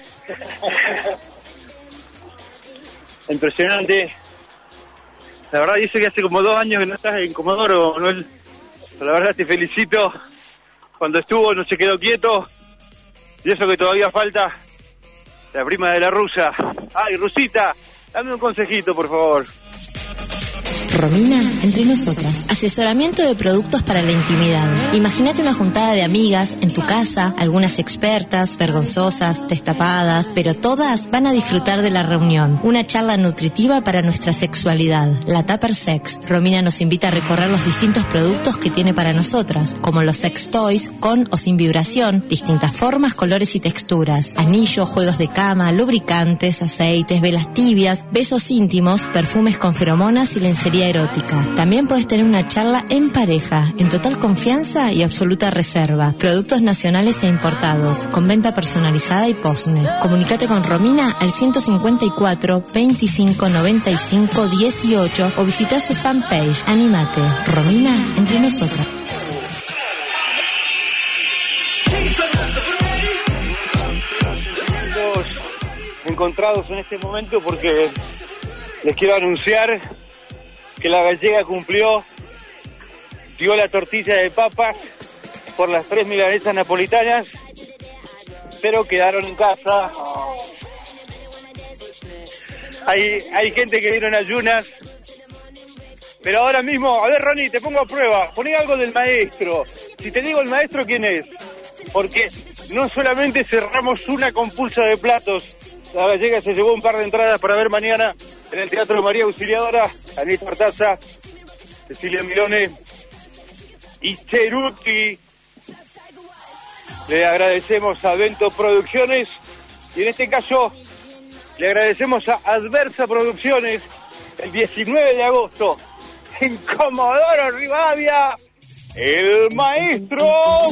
Impresionante. La verdad dice que hace como dos años que no estás en Comodoro, Manuel. Pero la verdad te felicito. Cuando estuvo no se quedó quieto. Y eso que todavía falta. La prima de la rusa. Ay, Rusita, dame un consejito, por favor. Romina, entre nosotras. Asesoramiento de productos para la intimidad. Imagínate una juntada de amigas en tu casa, algunas expertas, vergonzosas, destapadas, pero todas van a disfrutar de la reunión. Una charla nutritiva para nuestra sexualidad. La Tupper Sex. Romina nos invita a recorrer los distintos productos que tiene para nosotras, como los sex toys, con o sin vibración, distintas formas, colores y texturas, anillos, juegos de cama, lubricantes, aceites, velas tibias, besos íntimos, perfumes con feromonas y lencería erótica. También puedes tener una charla en pareja, en total confianza y absoluta reserva. Productos nacionales e importados, con venta personalizada y postnet. Comunícate con Romina al ciento cincuenta y cuatro, veinticinco, noventa y cinco, dieciocho o visita su fanpage. Anímate. Romina, entre nosotras. Encontrados en este momento porque les quiero anunciar que la gallega cumplió, dio la tortilla de papas por las tres milanesas napolitanas, pero quedaron en casa. Hay, hay gente que dieron ayunas, pero ahora mismo, a ver Ronnie, te pongo a prueba, poné algo del maestro. Si te digo el maestro, ¿quién es? Porque no solamente cerramos una compulsa de platos, la gallega se llevó un par de entradas para ver mañana en el Teatro María Auxiliadora, Anita Artaza, Cecilia Milone y Cheruti. Le agradecemos a Vento Producciones y en este caso le agradecemos a Adversa Producciones el diecinueve de agosto en Comodoro Rivadavia, el maestro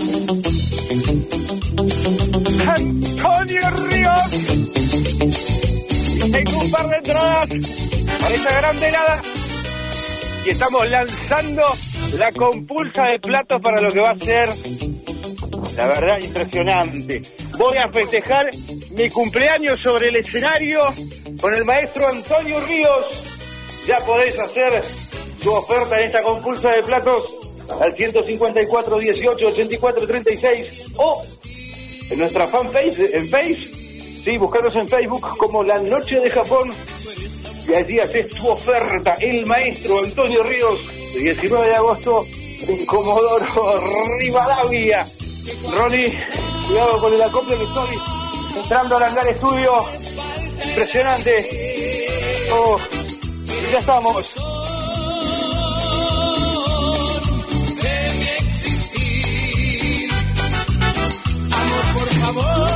Antonio Ríos. Tengo un par de entradas para esta gran velada y estamos lanzando la compulsa de platos para lo que va a ser, la verdad, impresionante. Voy a festejar mi cumpleaños sobre el escenario con el maestro Antonio Ríos. Ya podéis hacer tu oferta en esta compulsa de platos al ciento cincuenta y cuatro, dieciocho, ochenta y cuatro, treinta y seis o en nuestra fanpage en Face. Sí, buscaros en Facebook como La Noche de Japón y allí haces tu oferta. El maestro Antonio Ríos, el diecinueve de agosto en Comodoro Rivadavia. Ronnie, cuidado con el acople que estoy entrando al hangar estudio. Impresionante. Oh, ya estamos. Amor, por favor.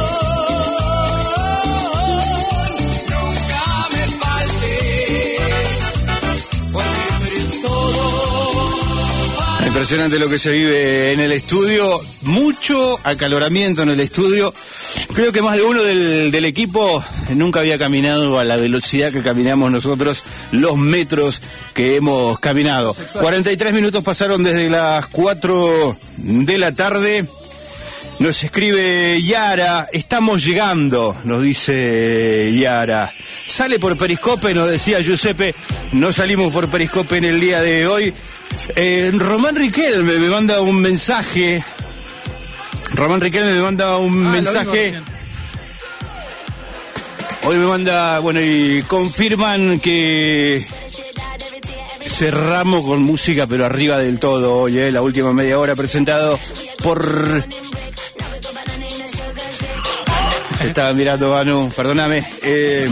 Impresionante lo que se vive en el estudio, mucho acaloramiento en el estudio. Creo que más de uno del, del equipo nunca había caminado a la velocidad que caminamos nosotros, los metros que hemos caminado. cuarenta y tres minutos pasaron desde las cuatro de la tarde. Nos escribe Yara, estamos llegando, nos dice Yara. Sale por Periscope, nos decía Giuseppe, no salimos por Periscope en el día de hoy. Eh, Román Riquelme me manda un mensaje. Román Riquelme me manda un ah, mensaje. Hoy me manda, bueno, y confirman que cerramos con música, pero arriba del todo hoy, eh, la última media hora presentado por... Estaba mirando, Manu, perdóname. Eh...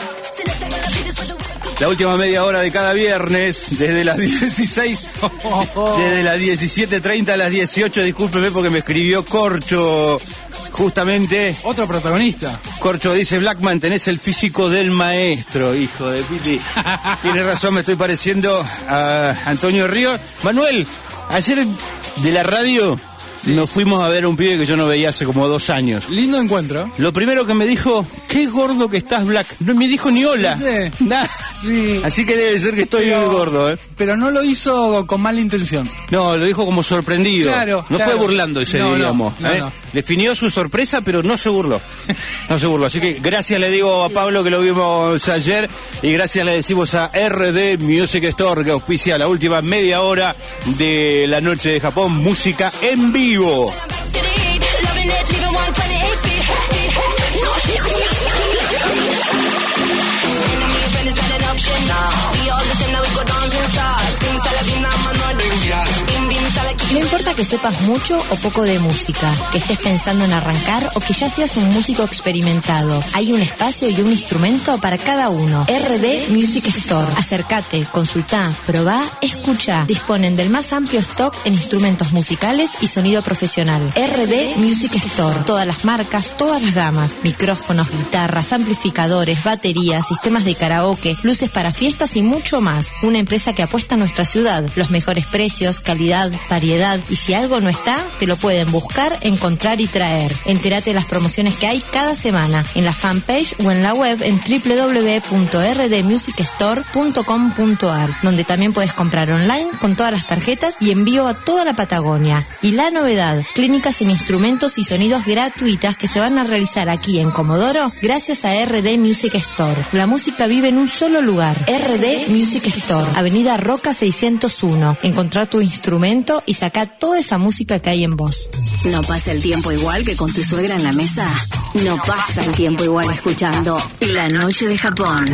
La última media hora de cada viernes, desde las dieciséis, desde las diecisiete treinta a las dieciocho, discúlpeme porque me escribió Corcho, justamente. Otro protagonista. Corcho dice, Blackman, tenés el físico del maestro, hijo de Piti. Tienes razón, me estoy pareciendo a Antonio Ríos. Manuel, ayer de la radio... Sí. Nos fuimos a ver a un pibe que yo no veía hace como dos años. Lindo encuentro. Lo primero que me dijo, qué gordo que estás, Black. No me dijo ni hola. ¿Sí? Nada. Sí. Así que debe ser que estoy pero, gordo, ¿eh? Pero no lo hizo con mala intención. No, lo dijo como sorprendido. Claro. No claro. fue burlando ese, no, digamos. No, no, ¿eh? no. Definió su sorpresa, pero no se burló. No se burló. Así que gracias le digo a Pablo, que lo vimos ayer, y gracias le decimos a R D Music Store, que auspicia la última media hora de la noche de Japón, música en vivo. No importa que sepas mucho o poco de música, que estés pensando en arrancar o que ya seas un músico experimentado. Hay un espacio y un instrumento para cada uno. R D Music Store. Acércate, consultá, probá, escuchá. Disponen del más amplio stock en instrumentos musicales y sonido profesional. R D Music Store. Todas las marcas, todas las gamas. Micrófonos, guitarras, amplificadores, baterías, sistemas de karaoke, luces para fiestas y mucho más. Una empresa que apuesta a nuestra ciudad. Los mejores precios, calidad, variedad. Y si algo no está, te lo pueden buscar, encontrar y traer. Entérate de las promociones que hay cada semana en la fanpage o en la web en doble u doble u doble u punto r d music store punto com punto a r, donde también puedes comprar online con todas las tarjetas y envío a toda la Patagonia. Y la novedad, clínicas en instrumentos y sonidos gratuitas que se van a realizar aquí en Comodoro gracias a R D Music Store. La música vive en un solo lugar. R D Music Store, Avenida Roca seiscientos uno. Encontrar tu instrumento y sacar toda esa música que hay en vos. ¿No pasa el tiempo igual que con tu suegra en la mesa? No pasa el tiempo igual escuchando La Noche de Japón.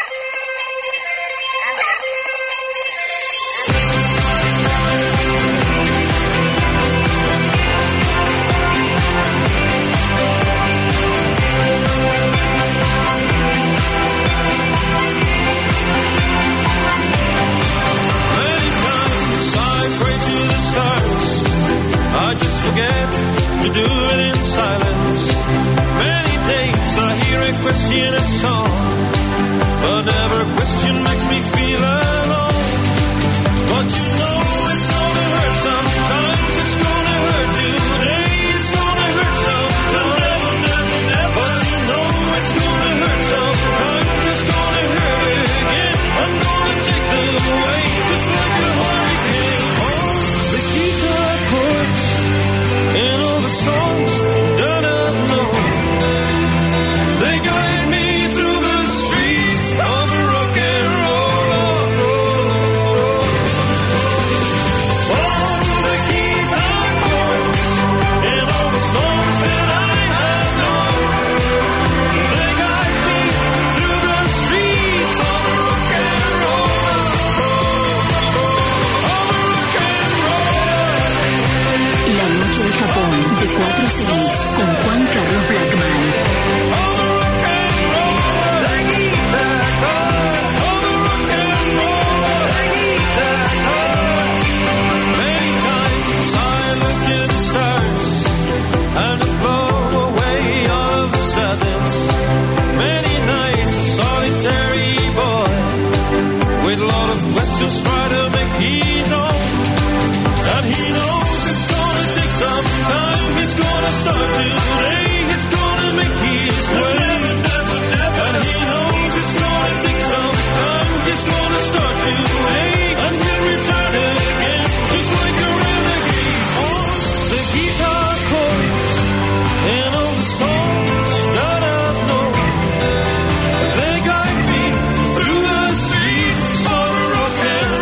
Question a song, but never question makes me feel alone. But you know it's gonna hurt sometimes, it's gonna hurt today, it's gonna hurt sometimes, never, never, never. But you know it's gonna hurt sometimes, it's gonna hurt again. I'm gonna take the weight just like a hurricane. Oh, the guitar chords and all the songs that I've known, they guide me through the streets of rock and roll. start today. He's gonna make his way. And he knows it's gonna take some time. He's gonna start today. And he'll return again, just like a renegade. On the guitar chords and all the songs that I've known, they guide me through the streets of rock and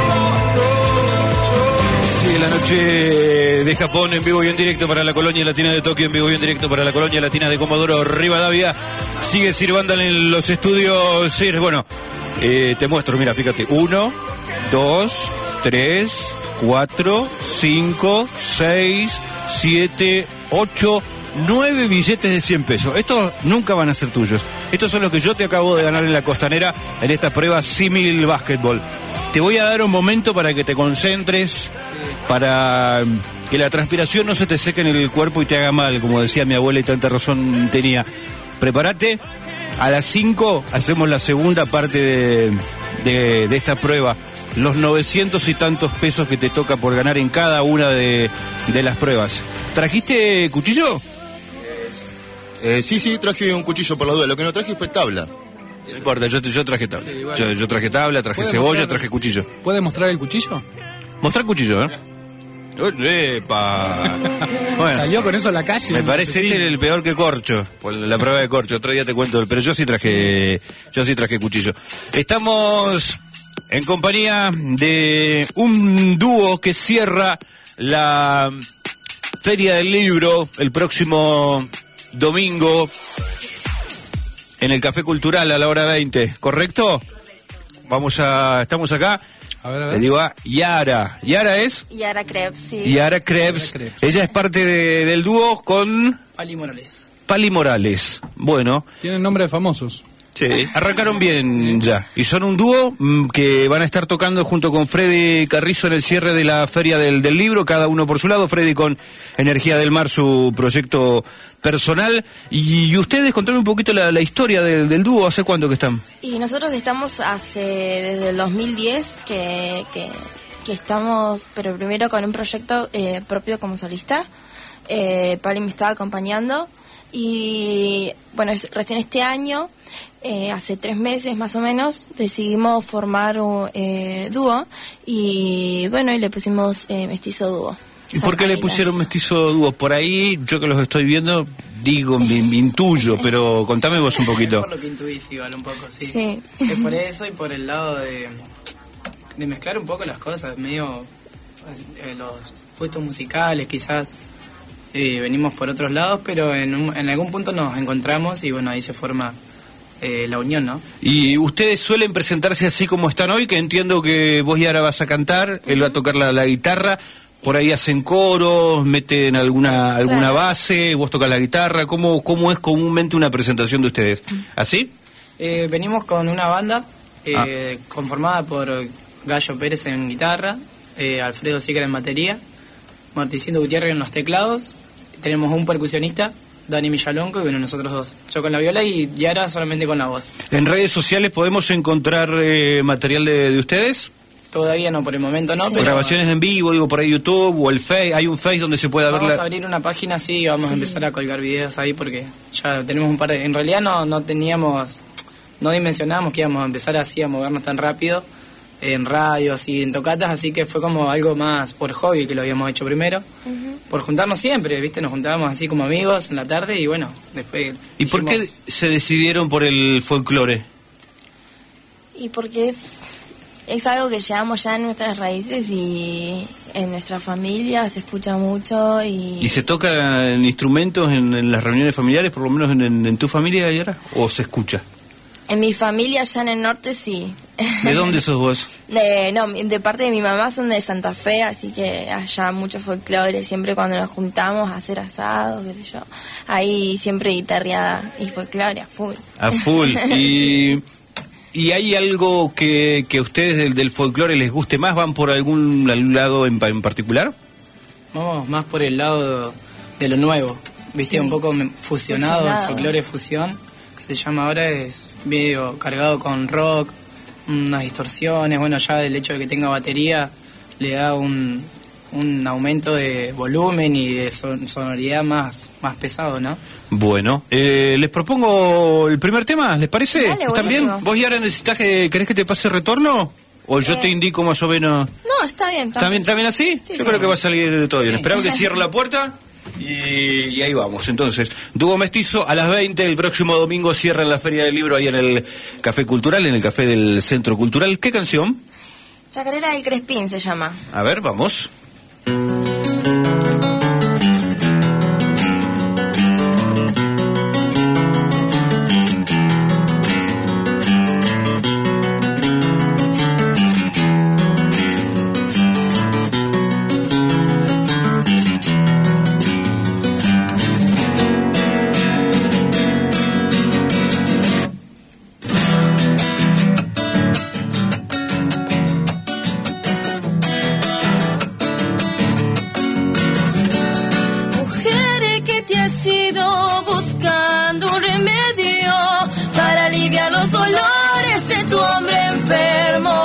roll. Sí, la noche de Japón en vivo y en directo para la colonia latina de Tokio, en vivo y en directo para la colonia latina de Comodoro Rivadavia. Sigue Sir Vandal en los estudios. Sir, bueno, eh, te muestro, mira, fíjate. Uno, dos, tres, cuatro, cinco, seis, siete, ocho, nueve billetes de cien pesos. Estos nunca van a ser tuyos. Estos son los que yo te acabo de ganar en la Costanera en esta prueba símil básquetbol. Te voy a dar un momento para que te concentres, para que la transpiración no se te seque en el cuerpo y te haga mal, como decía mi abuela y tanta razón tenía. Prepárate, a las cinco hacemos la segunda parte de, de, de esta prueba. Los novecientos y tantos pesos que te toca por ganar en cada una de, de las pruebas. ¿Trajiste cuchillo? Eh, sí, sí, traje un cuchillo por la duda. Lo que no traje fue tabla. No importa, yo, yo traje tabla. Sí, bueno. yo, yo traje tabla, traje ¿Puede cebolla, mostrar- traje cuchillo. ¿Puede mostrar el cuchillo? Mostrar cuchillo, ¿eh? ¡Epa! Bueno, Salió con eso a la calle. me ¿no? parece Sí. este el peor que Corcho, por la prueba de Corcho. Otro día te cuento, pero yo sí traje, yo sí traje cuchillo. Estamos en compañía de un dúo que cierra la Feria del Libro el próximo domingo en el Café Cultural a la hora veinte, ¿correcto? Vamos a, estamos acá. A ver, a Le ver. digo a Yara. Yara es Yara Krebs, sí. Yara Krebs. Ella es parte de- del dúo con Pali Morales. Pali Morales. Bueno, Tienen nombre de famosos. sí, arrancaron bien ya. Y son un dúo mm, que van a estar tocando junto con Freddy Carrizo en el cierre de la Feria del, del Libro, cada uno por su lado. Freddy con Energía del Mar, su proyecto personal. Y, y ustedes, contame un poquito la, la historia del, del dúo. ¿Hace cuánto que están? Y nosotros estamos hace, desde el dos mil diez que, que, que estamos, pero primero con un proyecto eh, propio como solista. Eh, Pali me estaba acompañando y bueno, es- recién este año, eh, hace tres meses más o menos, decidimos formar un eh, dúo y bueno, y le pusimos eh, Mestizo Dúo. ¿Y por qué le pusieron mestizo dúo? Por ahí, yo que los estoy viendo, digo, me, me intuyo, pero contame vos un poquito. Por lo que intuís igual un poco, sí. Sí. Es por eso y por el lado de, de mezclar un poco las cosas, medio eh, los puestos musicales quizás. Eh, venimos por otros lados, pero en, un- en algún punto nos encontramos y bueno, ahí se forma eh, la unión, ¿no? Y ustedes suelen presentarse así como están hoy, que entiendo que vos y ahora vas a cantar, él va a tocar la, la guitarra, por ahí hacen coros, meten alguna alguna Claro. base, vos tocas la guitarra. ¿Cómo, cómo es comúnmente una presentación de ustedes? ¿Así? Eh, venimos con una banda eh, conformada por Gallo Pérez en guitarra, eh, Alfredo Siquera en batería, Marticito Gutiérrez en los teclados, tenemos un percusionista, Dani Millalonco, y bueno, nosotros dos. Yo con la viola y Yara solamente con la voz. ¿En redes sociales podemos encontrar eh, material de, de ustedes? Todavía no, por el momento no, pero Grabaciones en vivo, digo, por ahí YouTube o el Face. Hay un Face donde se pueda ver vamos la... a abrir una página, sí, y vamos a empezar a colgar videos ahí porque ya tenemos un par de... En realidad no, no teníamos, no dimensionábamos que íbamos a empezar así a movernos tan rápido en radios y en tocatas, así que fue como algo más por hobby que lo habíamos hecho primero, por juntarnos siempre, ¿viste? Nos juntábamos así como amigos en la tarde y bueno, después... ¿Y por qué dijimos- se decidieron por el folclore? Y porque es, es algo que llevamos ya en nuestras raíces y en nuestra familia se escucha mucho y... ¿Y se tocan instrumentos en, en las reuniones familiares, por lo menos en, en, en tu familia, Yara? ¿O se escucha? En mi familia allá en el norte sí. ¿De dónde sos vos? De, no, de parte de mi mamá son de Santa Fe, así que allá mucho folclore, siempre cuando nos juntamos a hacer asados, qué sé yo, ahí siempre guitarreada y folclore a full. A full. ¿Y, y hay algo que, que a ustedes del, del folclore les guste más? ¿Van por algún, algún lado en, pa- en particular? Vamos más por el lado de lo nuevo, viste, Sí. un poco me- fusionado, Fusionado. el folclore fusión, que se llama ahora, es medio cargado con rock, unas distorsiones, bueno, ya el hecho de que tenga batería le da un, un aumento de volumen y de son- sonoridad más, más pesado, ¿no? Bueno, eh, les propongo el primer tema, ¿les parece? Dale, ¿Están bien? buenísimo. ¿Vos, Yara, necesitas que, querés que te pase retorno? ¿O yo Eh. te indico más o menos? No, está bien. ¿Está bien, está bien así? Sí, Yo sí. creo que va a salir todo bien. Esperamos que cierre la puerta y, y ahí vamos. Entonces, Dúo Mestizo a las veinte, el próximo domingo cierran la Feria del Libro ahí en el Café Cultural, en el Café del Centro Cultural. ¿Qué canción? Chacarera del Crespín se llama. A ver, vamos. Mujer que te has ido buscando un remedio para aliviar los dolores de tu hombre enfermo.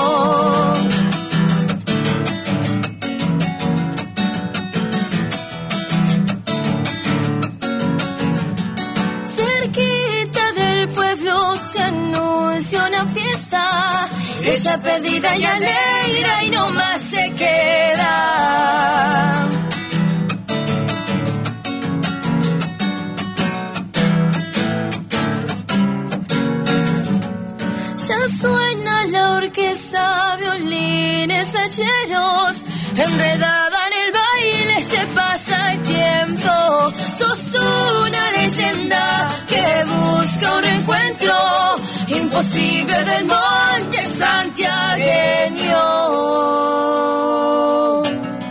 Cerquita del pueblo se anuncia una fiesta, ella perdida y alegre y no más se queda. Ya suena la orquesta, violines hacheros, enredada en el baile se pasa el tiempo. Sos una leyenda que busca un encuentro imposible del monte santiagueño.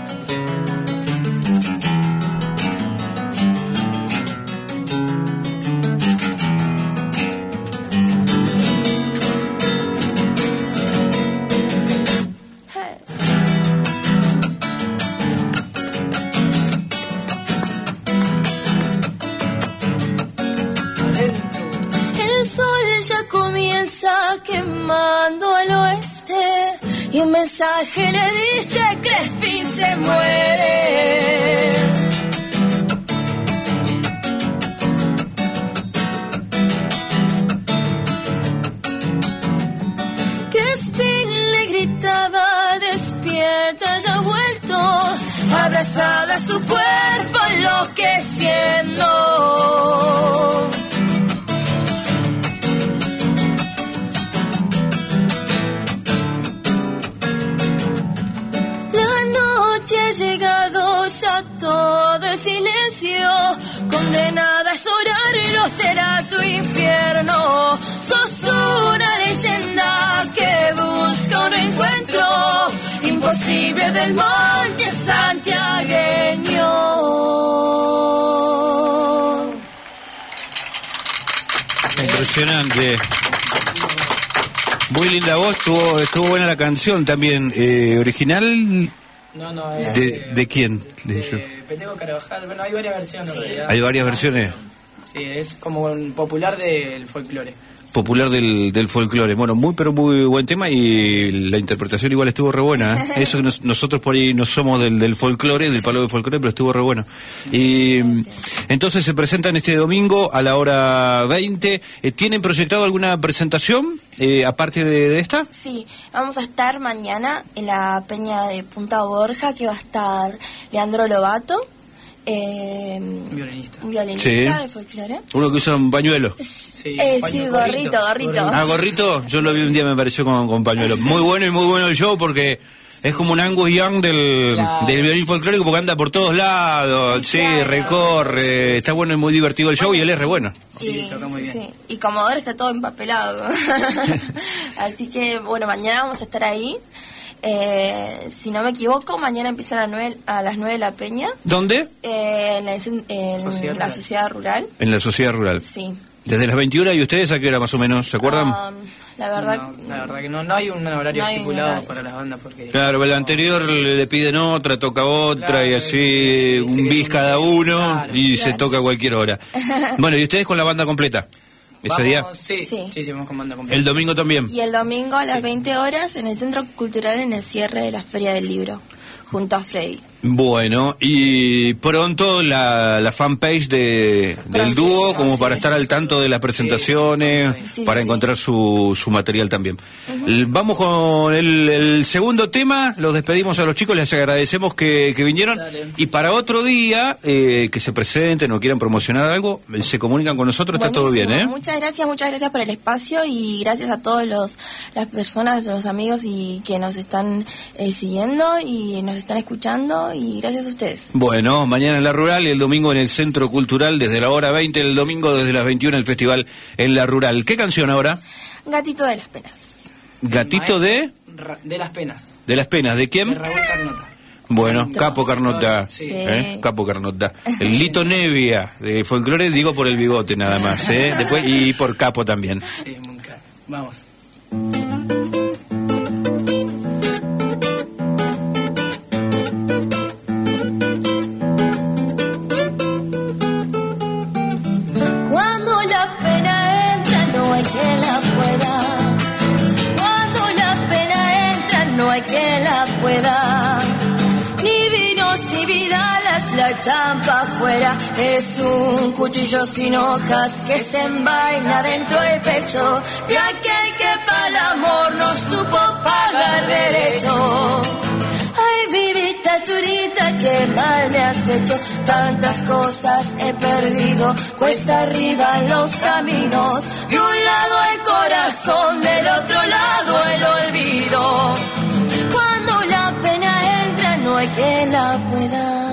El sol ya comienza quemando al oeste y un mensaje le dice: Crespín se muere. Crespín le gritaba: despierta, ya ha vuelto, abrazada a su cuerpo enloqueciendo. La noche ha llegado, ya todo el silencio, condenada a llorar, no será tu infierno. Sos una leyenda que busca un encuentro imposible del monte santiagueño. Impresionante. Muy linda voz, estuvo, estuvo buena la canción también. Eh, ¿Original? No, no, es ¿De, de quién? De de ellos. Petego Carabajal. Bueno, hay varias versiones en realidad. Hay varias versiones. Sí, es como un popular del folclore. Popular del, del folclore. Bueno, muy pero muy buen tema y la interpretación igual estuvo re buena. ¿eh? Eso que nos- nosotros por ahí no somos del, del folclore, del palo de folclore, pero estuvo re bueno. Y entonces se presentan este domingo a la hora veinte. Eh, ¿Tienen proyectado alguna presentación eh, aparte de, de esta? Sí, vamos a estar mañana en la peña de Punta Borja, que va a estar Leandro Lobato, eh, Violinista. un violinista Sí. de folclore. Uno que usa un pañuelo. Sí, Eh, sí, gorrito, gorrito. Ah, gorrito, yo lo vi un día, me pareció con, con pañuelo. Muy bueno y muy bueno el show porque es como un Angus Young del, Claro. del violín folclórico porque anda por todos lados, sí, recorre, está bueno y muy divertido el show y él es re bueno. Sí, sí, sí. Y Comodoro está todo empapelado. Así que, bueno, mañana vamos a estar ahí. Eh, si no me equivoco, mañana empieza a las nueve, a las nueve la peña. ¿Dónde? Eh, en la, en Sociedad la Rural. sociedad rural. En la sociedad rural. Sí. Desde las veintiuna y ustedes a qué hora más o menos, ¿se acuerdan? Um, la verdad, No, la verdad que no, no hay un horario No hay un estipulado horario. para las bandas porque Claro, el anterior le le piden otra, toca otra y así un bis cada uno y se claro. toca a cualquier hora. Bueno, ¿y ustedes con la banda completa? ¿Ese Vamos, día? Sí, sí, sí, sí, vamos con banda completa. El domingo también. y el domingo a las veinte horas en el Centro Cultural en el cierre de la Feria del Libro. junto a Freddy. Bueno, y pronto la, la fanpage de, del dúo, como para estar al tanto de las presentaciones, Sí, para sí. encontrar su, su material también. El- Vamos con el, el segundo tema, los despedimos a los chicos, les agradecemos que, que vinieron, y para otro día, eh, que se presenten o quieran promocionar algo, eh, se comunican con nosotros, está todo bien, Buenísimo. ¿eh? Muchas gracias, muchas gracias por el espacio y gracias a todos los las personas, los amigos y que nos están eh, siguiendo y nos están escuchando y gracias a ustedes. Bueno, mañana en la Rural y el domingo en el Centro Cultural, desde la hora veinte, el domingo desde las veintiuna el festival en la Rural. ¿Qué canción ahora? Gatito de las penas. Gatito de... Ra- De las penas. De las penas, ¿de quién? De Raúl Carnota. Bueno, Capo Carnota, Sí. ¿eh? Capo Carnota. El Lito Nevia de folclore, digo por el bigote nada más, ¿eh? Después, y por Capo también. Sí, muy caro. Vamos. Cuando la pena entra no hay quien la pueda. Cuando la pena entra no hay quien la pueda. Ni vinos ni vidalas, la champa afuera. Es un cuchillo sin hojas que se envaina dentro del pecho de aquel que para el amor no supo pagar derecho. Ay, vivita churita, qué mal me has hecho. Tantas cosas he perdido, cuesta arriba en los caminos. De un lado el corazón, del otro lado el olvido. Cuando la pena entra, no hay quien la pueda.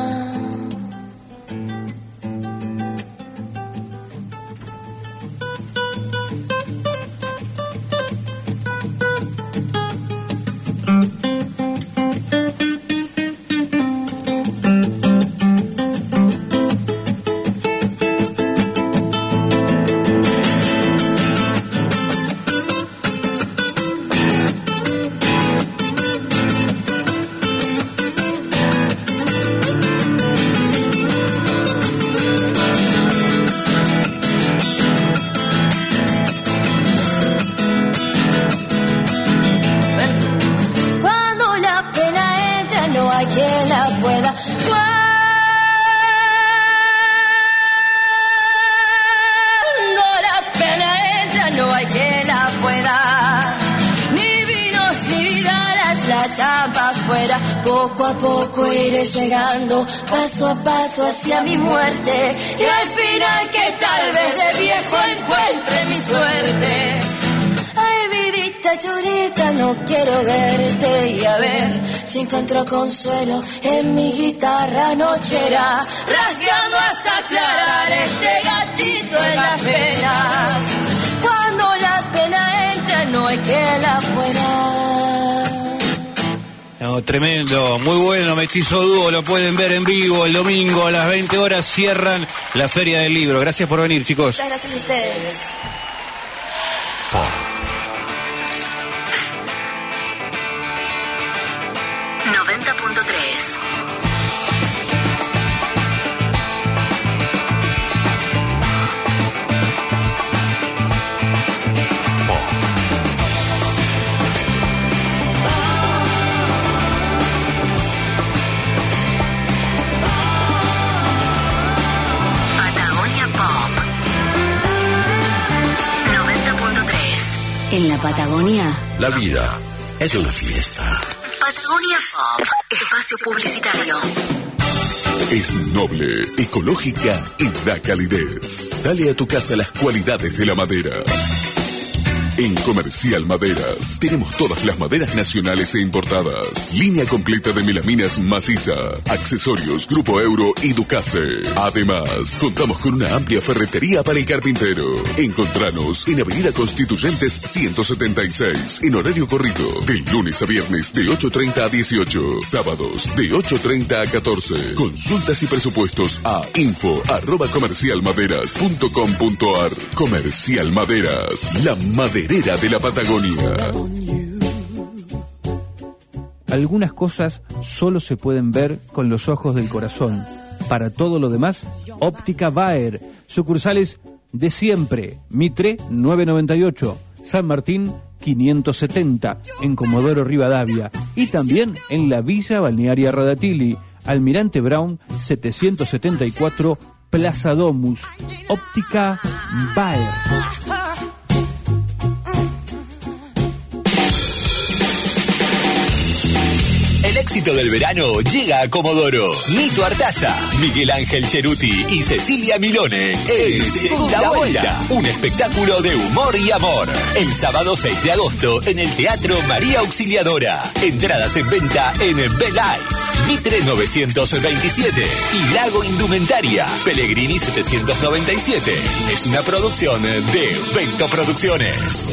Cuando la pena entra, no hay quien la pueda. Cuando la pena entra, no hay quien la pueda. Ni vinos ni vidalas, la chapa afuera. Poco a poco iré llegando, paso a paso hacia mi muerte. Y al final que tal vez de viejo encuentre mi suerte. Ay, vidita churita, no quiero verte y a ver si encuentro consuelo en mi guitarra nochera, rasgando hasta aclarar este gatito en las penas. Cuando la pena entra, no hay que la pueda. No, tremendo, muy bueno, Mestizo Dúo, lo pueden ver en vivo el domingo a las veinte horas, cierran la Feria del Libro. Gracias por venir, chicos. Muchas gracias a ustedes. noventa punto tres. Patagonia Pop. noventa punto tres. En la Patagonia, La vida es una fiesta. Patagonia Pop, espacio publicitario. Es noble, ecológica y da calidez. Dale a tu casa las cualidades de la madera. En Comercial Maderas tenemos todas las maderas nacionales e importadas. Línea completa de melaminas maciza, accesorios Grupo Euro y Ducase. Además, contamos con una amplia ferretería para el carpintero. Encontranos en Avenida Constituyentes ciento setenta y seis, en horario corrido, de lunes a viernes de ocho treinta a dieciocho, sábados de ocho treinta a catorce. Consultas y presupuestos a info arroba comercialmaderas punto com punto ar. Comercial Maderas, la maderera de la Patagonia. Algunas cosas solo se pueden ver con los ojos del corazón. Para todo lo demás, Óptica Baer. Sucursales de siempre. Mitre nueve noventa y ocho, San Martín quinientos setenta en Comodoro Rivadavia y también en la Villa Balnearia Radatili, Almirante Brown setecientos setenta y cuatro, Plaza Domus. Óptica Baer. El éxito del verano llega a Comodoro. Nito Artaza, Miguel Ángel Cheruti y Cecilia Milone en Segunda Vuelta. Un espectáculo de humor y amor. El sábado seis de agosto en el Teatro María Auxiliadora. Entradas en venta en Belife, Mitre novecientos veintisiete y Lago Indumentaria, Pellegrini setecientos noventa y siete. Es una producción de Vento Producciones.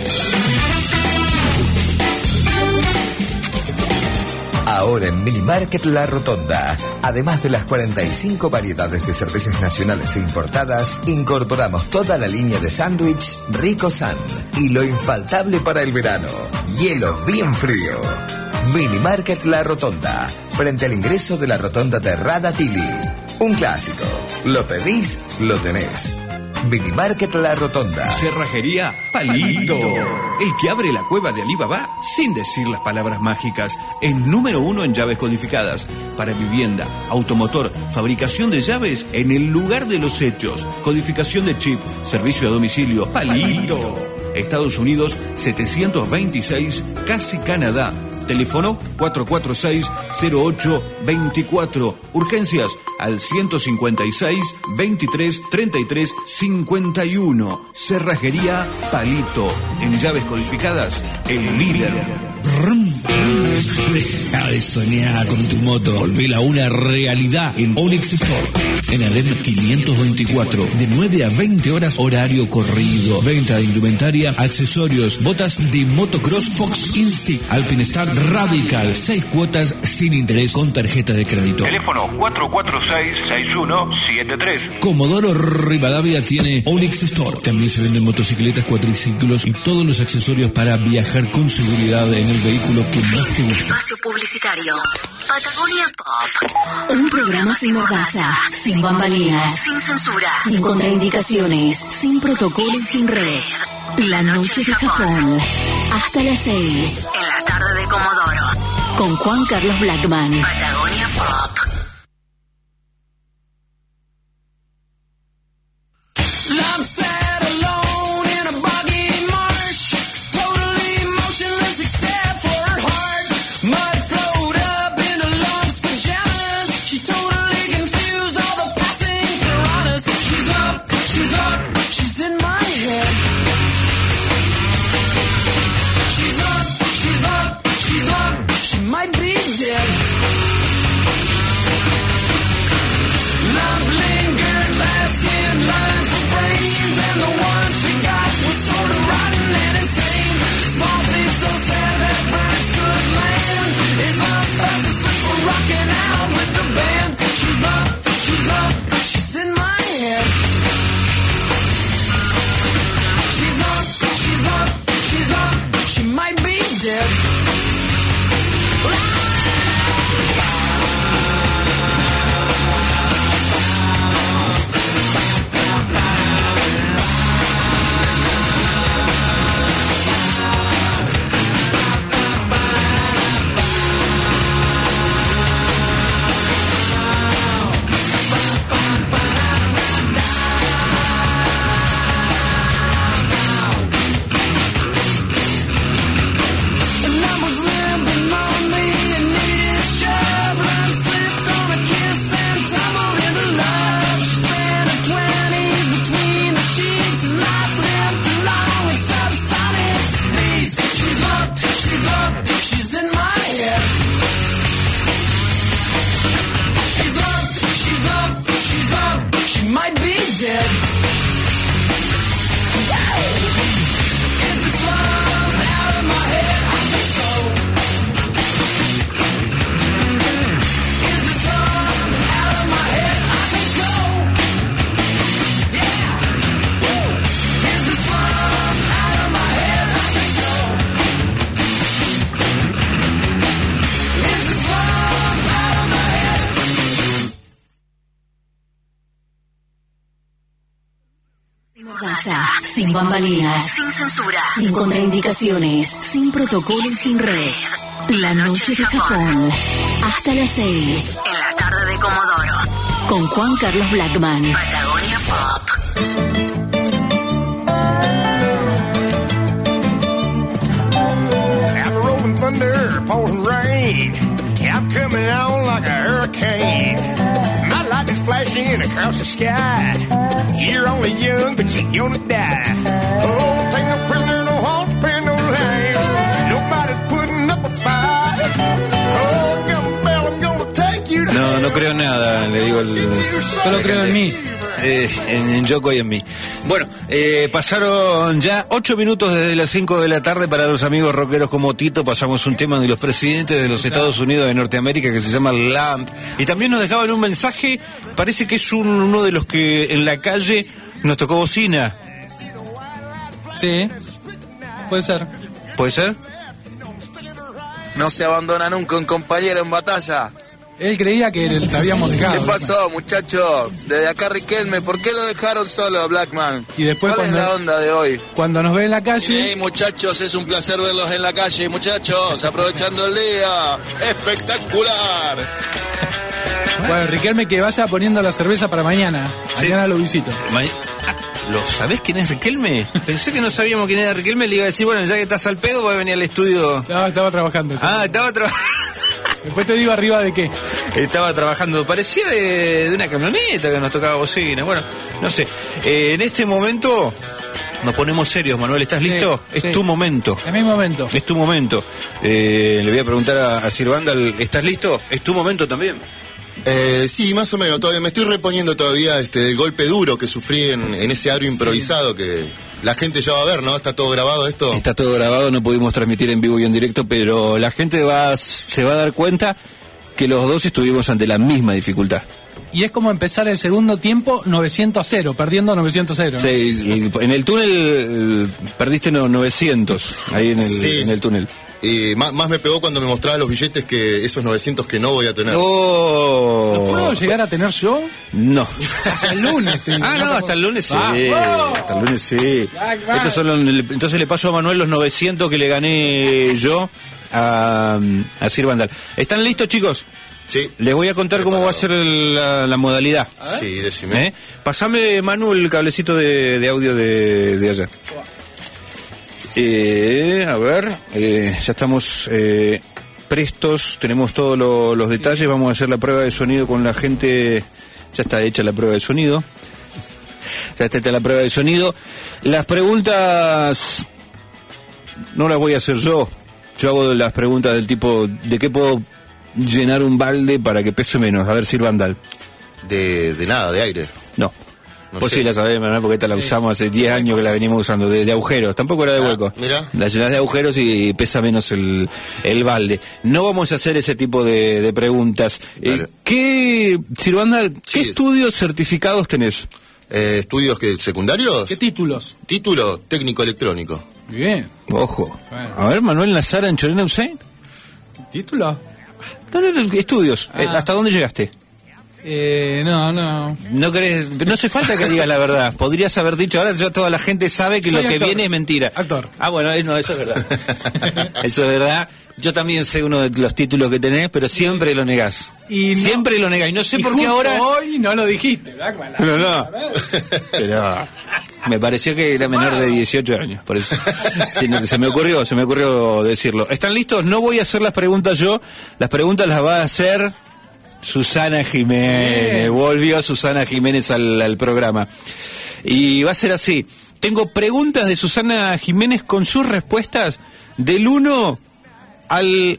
Ahora en Mini Market La Rotonda, además de las cuarenta y cinco variedades de cervezas nacionales e importadas, incorporamos toda la línea de sándwich Rico San y lo infaltable para el verano, hielo bien frío. Mini Market La Rotonda, frente al ingreso de la rotonda de Radatili. Un clásico. Lo pedís, lo tenés. Mini Market La Rotonda. Cerrajería Palito. El que abre la cueva de Alibaba sin decir las palabras mágicas. El número uno en llaves codificadas. Para vivienda, automotor, fabricación de llaves en el lugar de los hechos. Codificación de chip, servicio a domicilio. Palito. Estados Unidos setecientos veintiséis, Casi Canadá. Teléfono cuatro cuatro seis, cero ocho dos cuatro. Urgencias al ciento cincuenta y seis, veintitrés, treinta y tres, cincuenta y uno. Cerrajería Palito. En llaves codificadas, el líder. Deja de soñar con tu moto. Volvela a una realidad en Onyx Store. En Alem quinientos veinticuatro. De nueve a veinte horas, horario corrido. Venta de indumentaria, accesorios, botas de motocross Fox Instinct, Alpine Star Radical. Seis cuotas sin interés con tarjeta de crédito. Teléfono cuatro cuatro seis, seis uno siete tres. Comodoro Rivadavia tiene Onyx Store. También se venden motocicletas, cuatriciclos y todos los accesorios para viajar con seguridad en el vehículo que más te gusta. Espacio publicitario. Patagonia Pop. Un programa sin mordaza, sin bambalinas, sin censura, sin contraindicaciones, sin protocolo y sin red. La noche de Japón. Hasta las seis. En la tarde de Comodoro. Con Juan Carlos Blackman. Patagonia Pop. I'm sad alone in a boggy marsh, totally motionless except for her heart. Mud flowed up into Love's pajamas. She totally confused all the passing piranhas. She's up, she's up, she's in my head. She's up, she's up, she's up, she might be dead. Sin bambalinas. Sin censura. Sin contraindicaciones. Sin protocolo y sin red. La noche de Japón. Hasta las seis. En la tarde de Comodoro. Con Juan Carlos Blackman. Patagonia Pop. Thunder, pouring rain. I'm coming on like a hurricane. My light is flashing across the sky. You're only young, but you're gonna die. Oh, take no prisoner, no hearts, spare no lives. Nobody's putting up a fight. Oh, come bell, I'm gonna take you to No, no creo nada, le digo el... Solo creo en mí. Eh, en, en Yoko y en mí. Bueno, eh, pasaron ya ocho minutos desde las cinco de la tarde para los amigos rockeros como Tito. Pasamos un tema de los presidentes de los Estados Unidos de Norteamérica que se llama Lamp. Y también nos dejaban un mensaje, parece que es un, uno de los que en la calle nos tocó bocina. Sí, puede ser. ¿Puede ser? No se abandona nunca un compañero en batalla. Él creía que te habíamos dejado. ¿Qué pasó, muchachos? Desde acá Riquelme, ¿por qué lo dejaron solo, Blackman? Y después ¿Cuál cuando, es la onda de hoy? Cuando nos ve en la calle... Sí, muchachos, es un placer verlos en la calle, muchachos, aprovechando el día. ¡Espectacular! Bueno, Riquelme, que vaya poniendo la cerveza para mañana. Sí. Mañana lo visito. Ma- ¿Lo sabés quién es Riquelme? Pensé que no sabíamos quién era Riquelme. Le iba a decir, bueno, ya que estás al pedo, voy a venir al estudio. No, estaba trabajando. Ah, estaba trabajando. Después te digo arriba de qué. Estaba trabajando, parecía de, de una camioneta que nos tocaba bocina. Bueno, no sé. Eh, en este momento nos ponemos serios, Manuel. ¿Estás listo? Sí, es sí. tu momento. Es mi momento. Es tu momento. Eh, le voy a preguntar a, a Sir Vandal, ¿estás listo? ¿Es tu momento también? Eh, sí, más o menos. Todavía me estoy reponiendo todavía este del golpe duro que sufrí en, en ese aro improvisado que la gente ya va a ver, ¿no? Está todo grabado esto. Está todo grabado, no pudimos transmitir en vivo y en directo, pero la gente va se va a dar cuenta que los dos estuvimos ante la misma dificultad. Y es como empezar el segundo tiempo novecientos a cero, perdiendo novecientos a cero. ¿no? Sí, y en el túnel eh, perdiste no, novecientos, ahí en el, Sí. en el túnel. Y más, más me pegó cuando me mostraba los billetes que esos novecientos que no voy a tener. Oh. ¿Lo puedo llegar a tener yo? No. Hasta el lunes. te- Ah, no, no, hasta el lunes sí. ¡Vamos! Hasta el lunes sí. Blackman. Estos son los- entonces le paso a Manuel los novecientos que le gané yo a, a Sir Vandal. ¿Están listos, chicos? Sí. Les voy a contar cómo va a ser la, la modalidad. Sí, decime. ¿Eh? Pasame, Manu, el cablecito de, de audio de, de allá. Eh, a ver, eh, ya estamos eh, prestos, tenemos todos lo- los detalles, vamos a hacer la prueba de sonido con la gente, ya está hecha la prueba de sonido, ya está hecha la prueba de sonido. Las preguntas no las voy a hacer yo, yo hago las preguntas del tipo, ¿de qué puedo llenar un balde para que pese menos? A ver, Sir Vandal. De, de nada, de aire. No. No Vos sé. sí la sabés, Manuel, porque esta la usamos hace diez años que la venimos usando, de, de agujeros, tampoco era de hueco. mirá. La llenás de agujeros y pesa menos el, el balde. No vamos a hacer ese tipo de, de preguntas. Eh, ¿Qué, Sir Vandal, qué estudios certificados tenés? Eh, ¿Estudios que, secundarios? ¿Qué títulos? Título técnico electrónico. Bien. Ojo. Bueno. A ver, Manuel Nazara en Chorena Hussein. ¿Título? No, no, no, estudios. Ah. Eh, ¿Hasta dónde llegaste? Eh, no, no. No querés, no hace falta que digas la verdad. Podrías haber dicho, ahora ya toda la gente sabe que Soy lo que actor. viene es mentira. Actor. Ah, bueno, eh, no, eso es verdad. Eso es verdad. Yo también sé uno de los títulos que tenés, pero siempre lo negás. Y no- Siempre lo negás. Y no sé Y por qué justo ahora... hoy no lo dijiste, Blackman. No, no. Pero me pareció que era menor de dieciocho años, por eso. Sí, no, se me ocurrió, se me ocurrió decirlo. ¿Están listos? No voy a hacer las preguntas yo. Las preguntas las va a hacer Susana Jiménez. Bien. Volvió Susana Jiménez al, al programa. Y va a ser así. Tengo preguntas de Susana Jiménez con sus respuestas del uno al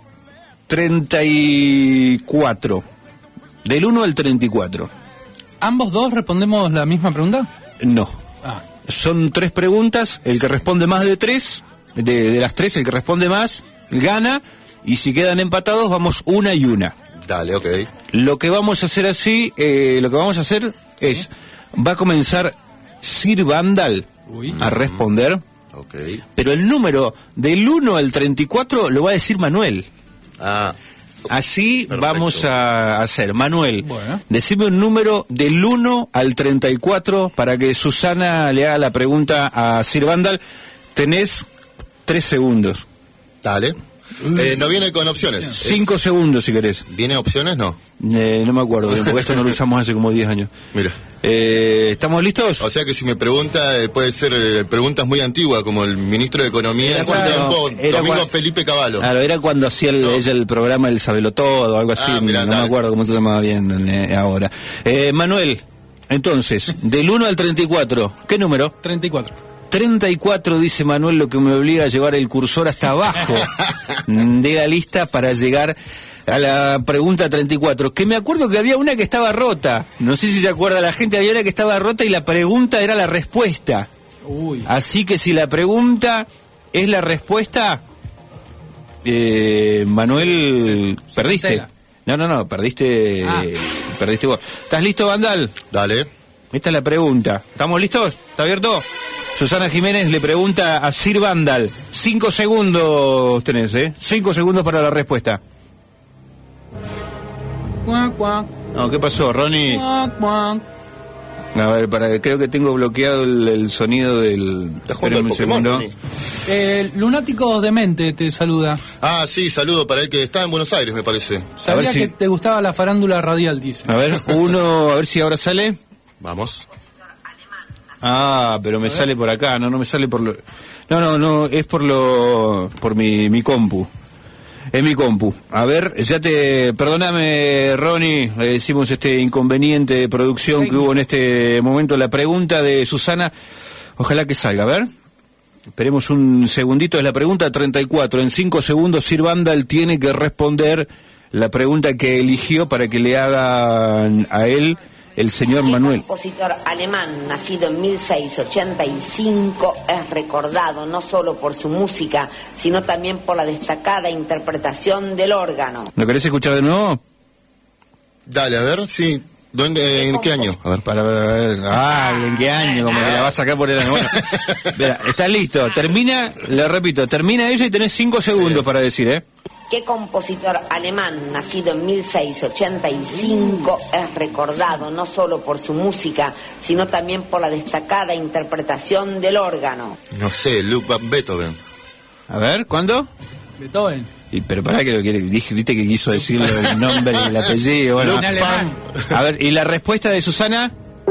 treinta y cuatro. Del uno al treinta y cuatro. ¿Ambos dos respondemos la misma pregunta? No. Ah. Son tres preguntas. El que responde más de tres, de, de las tres, el que responde más, gana. Y si quedan empatados, vamos una y una. Dale, ok. Lo que vamos a hacer así, eh, lo que vamos a hacer es, va a comenzar Sir Vandal Uy. a responder, Ok. pero el número del uno al treinta y cuatro lo va a decir Manuel. Ah, Así Perfecto. vamos a hacer. Manuel, Bueno. decime un número del uno al treinta y cuatro para que Susana le haga la pregunta a Sir Vandal. Tenés tres segundos. Dale. Eh, no viene con opciones. Cinco Es- segundos si querés. ¿Viene opciones? No. Eh, no me acuerdo bien, porque esto no lo usamos hace como diez años. Mira. Eh, ¿Estamos listos? O sea que si me pregunta, eh, puede ser eh, preguntas muy antiguas, como el ministro de Economía en su cuando- tiempo, era Domingo cuando- Felipe Cavallo. Claro, era cuando hacía el, ella el programa El Sabelotodo o algo así, Ah, mirá, no me dale. acuerdo cómo se llamaba bien eh, ahora. Eh, Manuel, entonces, del uno al treinta y cuatro, ¿qué número? treinta y cuatro. treinta y cuatro, dice Manuel, lo que me obliga a llevar el cursor hasta abajo de la lista para llegar a la pregunta treinta y cuatro, que me acuerdo que había una que estaba rota, no sé si se acuerda la gente, había una que estaba rota y la pregunta era la respuesta. Uy. Así que si la pregunta es la respuesta, eh, Manuel, perdiste. cancela. No, no, no, perdiste, Ah. perdiste vos. ¿Estás listo, Vandal? Dale. Esta es la pregunta. ¿Estamos listos? ¿Está abierto? Susana Jiménez le pregunta a Sir Vandal. Cinco segundos tenés, ¿eh? Cinco segundos para la respuesta. Cuac, cuac, No, ¿qué pasó, Ronnie? cuac, cuac. A ver, para, creo que tengo bloqueado el, el sonido del... ¿Estás jugando al Espérame un Pokémon, segundo. Ronnie? Eh, Lunáticos de Mente te saluda. Ah, sí, saludo para el que está en Buenos Aires, me parece. Sabía ver si- que te gustaba la farándula radial, dice. A ver, uno, a ver si ahora sale. Vamos. Ah, pero me sale por acá, no, no me sale por lo... No, no, no, es por lo... por mi, mi compu. Es mi compu. A ver, ya te... Perdóname, Ronnie, le decimos este inconveniente de producción que hubo en este momento. La pregunta de Susana, ojalá que salga, a ver. Esperemos un segundito, es la pregunta treinta y cuatro. En cinco segundos, Sir Vandal tiene que responder la pregunta que eligió para que le hagan a él el señor Manuel. Compositor alemán nacido en mil seiscientos ochenta y cinco es recordado no solo por su música, sino también por la destacada interpretación del órgano. ¿Lo querés escuchar de nuevo? Dale, a ver, sí. ¿Dónde, ¿En qué año? A ver. Para ver, a ver. Ah, ¿en qué año? Como que la va a sacar por el año. Bueno, espera, estás listo. Termina, le repito, termina ella y tenés cinco segundos para decir, ¿eh? ¿Qué compositor alemán nacido en mil seiscientos ochenta y cinco es recordado no solo por su música, sino también por la destacada interpretación del órgano? No sé, Ludwig van Beethoven. A ver, ¿cuándo? Beethoven. Y, pero para que lo quiere, dije, viste que quiso decirle el nombre y el apellido. Bueno. En alemán. A ver, ¿y la respuesta de Susana?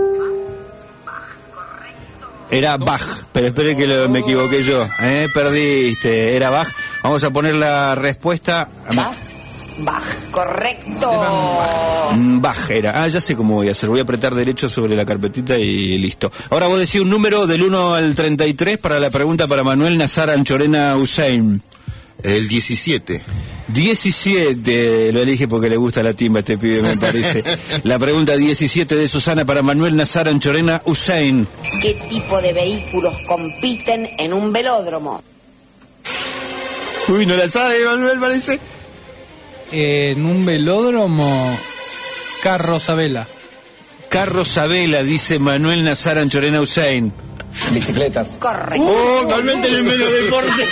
Era Bach, pero espere que lo- me equivoqué yo. ¿Eh? Perdiste, era Bach. Vamos a poner la respuesta. Bach, Bach, correcto. Mm, Bach era. Ah, ya sé cómo voy a hacer. Voy a apretar derecho sobre la carpetita y listo. Ahora vos decís un número del uno al treinta y tres para la pregunta para Manuel Nazar Anchorena Hussein. El diecisiete. diecisiete, lo elige porque le gusta la timba a este pibe, me parece. La pregunta diecisiete de Susana para Manuel Nazar Anchorena Hussein. ¿Qué tipo de vehículos compiten en un velódromo? Uy, no la sabe, Manuel, parece. En un velódromo, carros a vela. Carros a vela, dice Manuel Nazar Anchorena Hussein. Bicicletas. Correcto. Oh, totalmente en el medio deporte.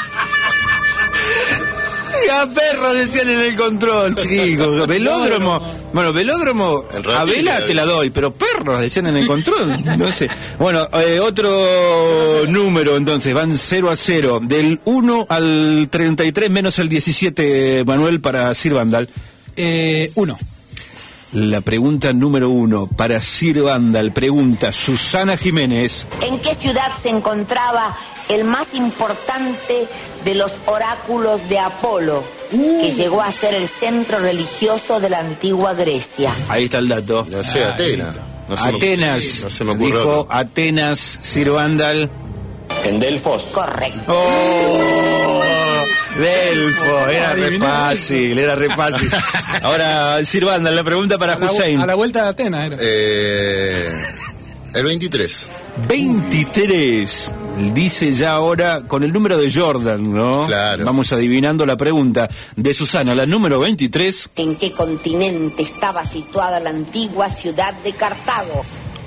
A perro decían en el control, chicos. Velódromo. Bueno, velódromo a vela te la doy, pero perros decían en el control. No sé. Bueno, eh, otro número entonces, van cero a cero. Del uno al treinta y tres menos el diecisiete, Manuel, para Sir Vandal. Eh, uno. La pregunta número uno para Sir Vandal. Pregunta Susana Jiménez. ¿En qué ciudad se encontraba el más importante de los oráculos de Apolo, que llegó a ser el centro religioso de la antigua Grecia? Ahí está el dato. No sé, Atenas. No se me- Atenas. sí, no se me ocurre Dijo otro. Atenas, Sir Vandal. En Delfos. Correcto. ¡Oh! Delfo, era re fácil, era re fácil. Ahora, Sir Vandal, la pregunta para A la, Hussein. a la vuelta de Atenas era. Eh, el veintitrés. veintitrés. Dice ya ahora con el número de Jordan, ¿no? Claro. Vamos adivinando la pregunta de Susana, la número veintitrés. ¿En qué continente estaba situada la antigua ciudad de Cartago?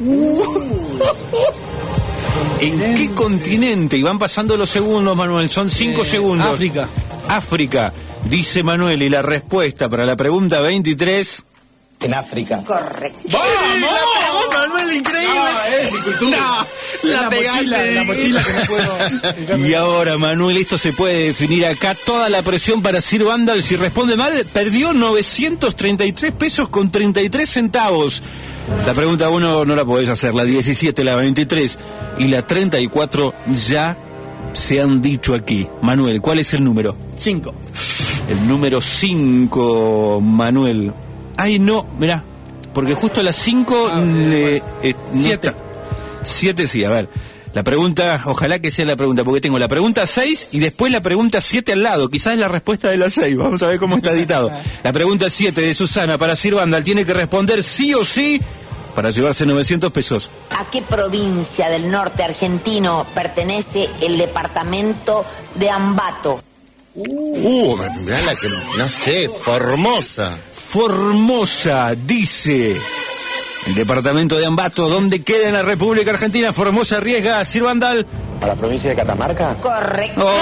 ¿En qué continente? Y van pasando los segundos, Manuel, son cinco Eh, segundos. África. África. Dice Manuel, y la respuesta para la pregunta veintitrés... En África. Correcto. ¡Vamos! Manuel, increíble. No, es mi cultura. No, la, la pegaste. mochila, la mochila que no puedo. Y ahora, Manuel, esto se puede definir acá. Toda la presión para Sir Vandal. Si responde mal, perdió novecientos treinta y tres pesos con treinta y tres centavos. La pregunta uno no la podés hacer. La diecisiete, la veintitrés y la treinta y cuatro ya se han dicho aquí. Manuel, ¿cuál es el número? Cinco. El número cinco, Manuel. Ay, no, mirá, porque justo a las cinco... Ah, eh, eh, Siete. Siete sí, a ver. La pregunta, ojalá que sea la pregunta, porque tengo la pregunta seis y después la pregunta siete al lado. Quizás es la respuesta de la seis, vamos a ver cómo está editado. La pregunta siete de Susana para Sir Vandal tiene que responder sí o sí para llevarse novecientos pesos. ¿A qué provincia del norte argentino pertenece el departamento de Ambato? Uh, mirá la que, no sé, Formosa. Formosa, dice el departamento de Ambato. ¿Dónde queda en la República Argentina? Formosa arriesga, Sir Vandal. ¿A la provincia de Catamarca? Correcto. Oh.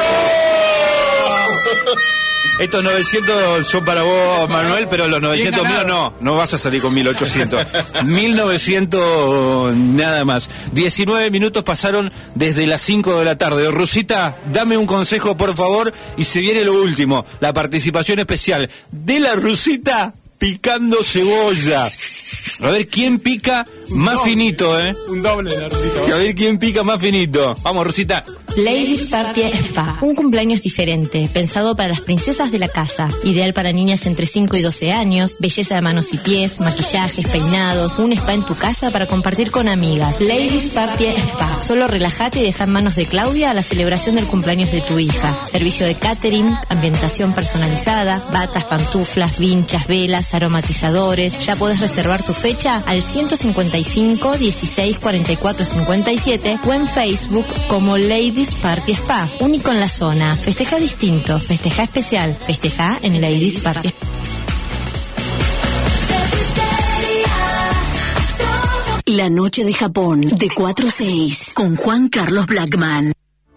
Estos novecientos son para vos, Manuel, pero los novecientos míos no. No vas a salir con mil ochocientos. mil novecientos nada más. diecinueve minutos pasaron desde las cinco de la tarde. Rusita, dame un consejo, por favor, y se viene lo último. La participación especial de la Rusita picando cebolla. A ver quién pica más doble, finito, ¿eh? Un doble de la Rusita. A ver quién pica más finito. Vamos, Rusita. Ladies Party Spa, un cumpleaños diferente, pensado para las princesas de la casa, ideal para niñas entre cinco y doce años, belleza de manos y pies, maquillajes, peinados, un spa en tu casa para compartir con amigas. Ladies Party Spa, solo relájate y deja en manos de Claudia a la celebración del cumpleaños de tu hija. Servicio de catering, ambientación personalizada, batas, pantuflas, vinchas, velas, aromatizadores. Ya podés reservar tu fecha al ciento cincuenta y cinco, dieciséis, cuarenta y cuatro, cincuenta y siete o en Facebook como Ladies Party Spa, único en la zona. Festeja distinto, festeja especial, festeja en Ladies Party Spa. La noche de Japón, de cuatro a seis, con Juan Carlos Blackman.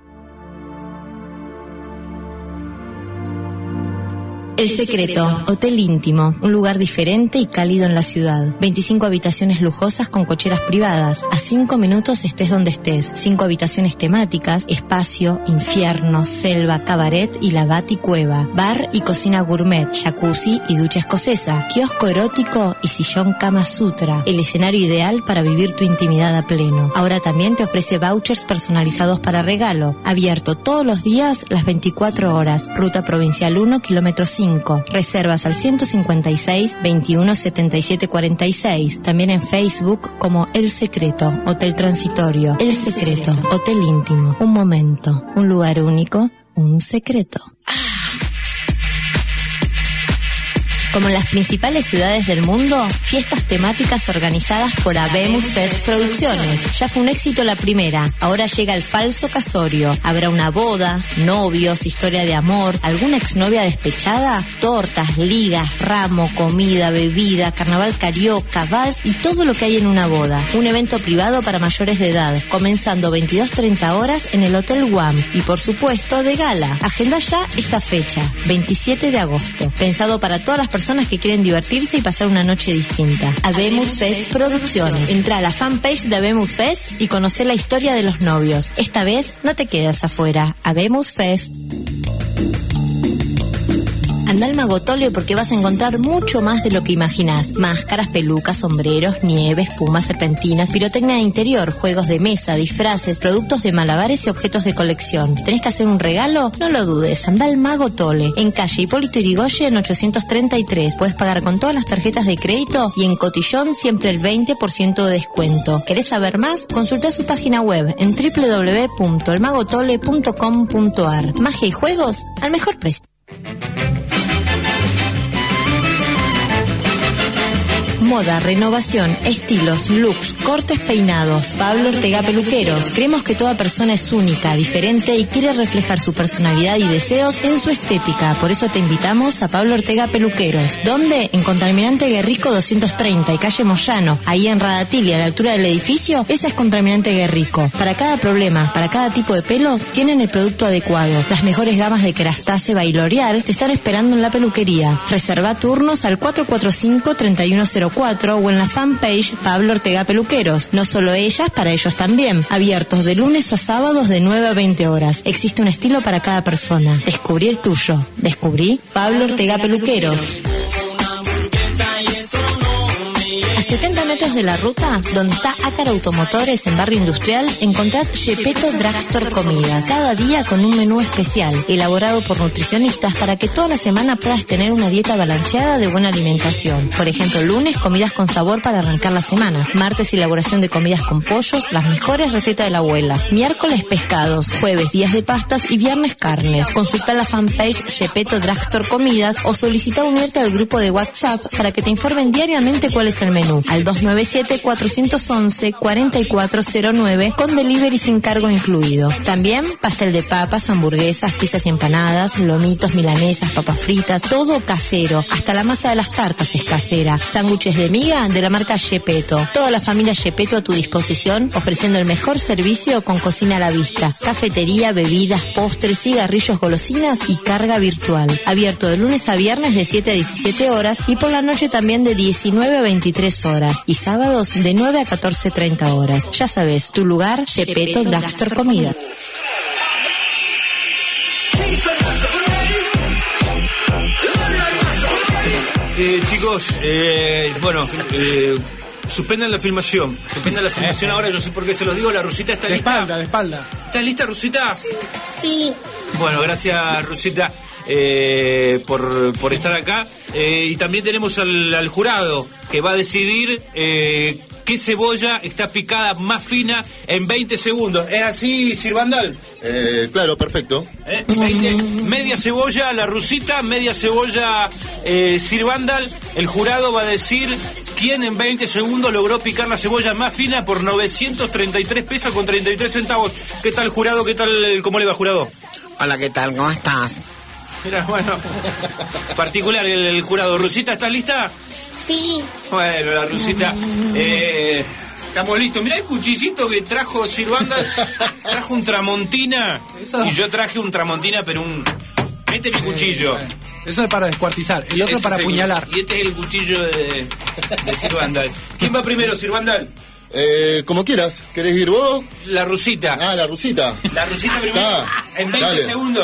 El Secreto, hotel íntimo, un lugar diferente y cálido en la ciudad. veinticinco habitaciones lujosas con cocheras privadas. A cinco minutos estés donde estés. cinco habitaciones temáticas, espacio, infierno, selva, cabaret y la baticueva. Bar y cocina gourmet, jacuzzi y ducha escocesa. Kiosco erótico y sillón Kama Sutra. El escenario ideal para vivir tu intimidad a pleno. Ahora también te ofrece vouchers personalizados para regalo. Abierto todos los días, las veinticuatro horas. Ruta Provincial uno, kilómetro cinco. Reservas al ciento cincuenta y seis, veintiuno, setenta y siete, cuarenta y seis. También en Facebook como El Secreto, Hotel Transitorio. El Secreto, Hotel íntimo. Un momento, un lugar único, un secreto. Como en las principales ciudades del mundo, fiestas temáticas organizadas por Habemos Fest Producciones. Ya fue un éxito la primera, ahora llega el falso casorio. Habrá una boda, novios, historia de amor, alguna exnovia despechada, tortas, ligas, ramo, comida, bebida, carnaval carioca, vals y todo lo que hay en una boda. Un evento privado para mayores de edad, comenzando veintidós treinta horas en el Hotel Guam y por supuesto de gala. Agenda ya esta fecha, veintisiete de agosto, pensado para todas las personas personas que quieren divertirse y pasar una noche distinta. Habemos Fest Producciones. Entra a la fanpage de Habemos Fest y conocer la historia de los novios. Esta vez no te quedas afuera. Habemos Fest. Anda al Magotole porque vas a encontrar mucho más de lo que imaginás. Máscaras, pelucas, sombreros, nieve, espumas, serpentinas, pirotecnia de interior, juegos de mesa, disfraces, productos de malabares y objetos de colección. ¿Tenés que hacer un regalo? No lo dudes, anda al Magotole. En calle Hipólito Yrigoyen ochocientos treinta y tres. Puedes pagar con todas las tarjetas de crédito y en Cotillón siempre el veinte por ciento de descuento. ¿Querés saber más? Consulta su página web en doble u doble u doble u punto el magotole punto com punto a r. Magia y juegos al mejor precio. Moda, renovación, estilos, looks, cortes, peinados. Pablo Ortega Peluqueros. Creemos que toda persona es única, diferente y quiere reflejar su personalidad y deseos en su estética. Por eso te invitamos a Pablo Ortega Peluqueros. ¿Dónde? En Contaminante Guerrico doscientos treinta y calle Moyano. Ahí en Radatilia, a la altura del edificio, esa es Contaminante Guerrico. Para cada problema, para cada tipo de pelo, tienen el producto adecuado. Las mejores gamas de Kerastase y L'Oreal te están esperando en la peluquería. Reserva turnos al cuatro cuatro cinco, tres uno cero cuatro o en la fanpage Pablo Ortega Peluqueros. No solo ellas, para ellos también. Abiertos de lunes a sábados de nueve a veinte horas. Existe un estilo para cada persona. Descubrí el tuyo. Descubrí Pablo Ortega Peluqueros. A setenta metros de la ruta, donde está Ácar Automotores en Barrio Industrial, encontrás Gepetto Drugstore Comidas. Cada día con un menú especial, elaborado por nutricionistas para que toda la semana puedas tener una dieta balanceada de buena alimentación. Por ejemplo, lunes, comidas con sabor para arrancar la semana. Martes, elaboración de comidas con pollos, las mejores recetas de la abuela. Miércoles, pescados. Jueves, días de pastas y viernes, carnes. Consulta la fanpage Gepetto Drugstore Comidas o solicita unirte al grupo de WhatsApp para que te informen diariamente cuál es el menú. Al dos nueve siete, cuatro once, cuatro cuatro cero nueve con delivery sin cargo incluido. También pastel de papas, hamburguesas, pizzas y empanadas, lomitos, milanesas, papas fritas, todo casero. Hasta la masa de las tartas es casera. Sándwiches de miga de la marca Gepetto. Toda la familia Gepetto a tu disposición, ofreciendo el mejor servicio con cocina a la vista. Cafetería, bebidas, postres, cigarrillos, golosinas y carga virtual. Abierto de lunes a viernes de siete a diecisiete horas y por la noche también de diecinueve a veintitrés horas y sábados de nueve a catorce treinta horas. Ya sabes, tu lugar, Gepetto Drugstore Comida. Eh, chicos, eh, bueno, eh, suspendan la filmación. Suspendan la filmación ahora, yo sé por qué se los digo. La Rusita está De lista. espalda, de espalda. ¿Estás lista, Rusita? Sí. Bueno, gracias, Rusita, eh, por, por estar acá. Eh, y también tenemos al, al jurado que va a decidir eh, qué cebolla está picada más fina en veinte segundos. ¿Es así, Sir Vandal? Eh, claro, perfecto. ¿Eh? veinte, media cebolla la Rusita, media cebolla eh, Sir Vandal. El jurado va a decir quién en veinte segundos logró picar la cebolla más fina por novecientos treinta y tres pesos con treinta y tres centavos. ¿Qué tal, jurado? ¿Qué tal? ¿Cómo le va, jurado? Hola, ¿qué tal? ¿Cómo estás? Mira, bueno, particular el, el jurado. ¿Rusita, estás lista? Sí. Bueno, la Rusita, eh, estamos listos. Mirá el cuchillito que trajo Sir Vandal. Trajo un Tramontina. Eso. Y yo traje un Tramontina, pero un... Este es mi cuchillo. Eh, eso es para descuartizar, el otro Ese para es el- apuñalar. Y este es el cuchillo de, de Sir Vandal. ¿Quién va primero, Sir Vandal? Eh, como quieras. ¿Querés ir vos? La Rusita. Ah, la Rusita. La Rusita primero. Ah, en veinte dale. segundos.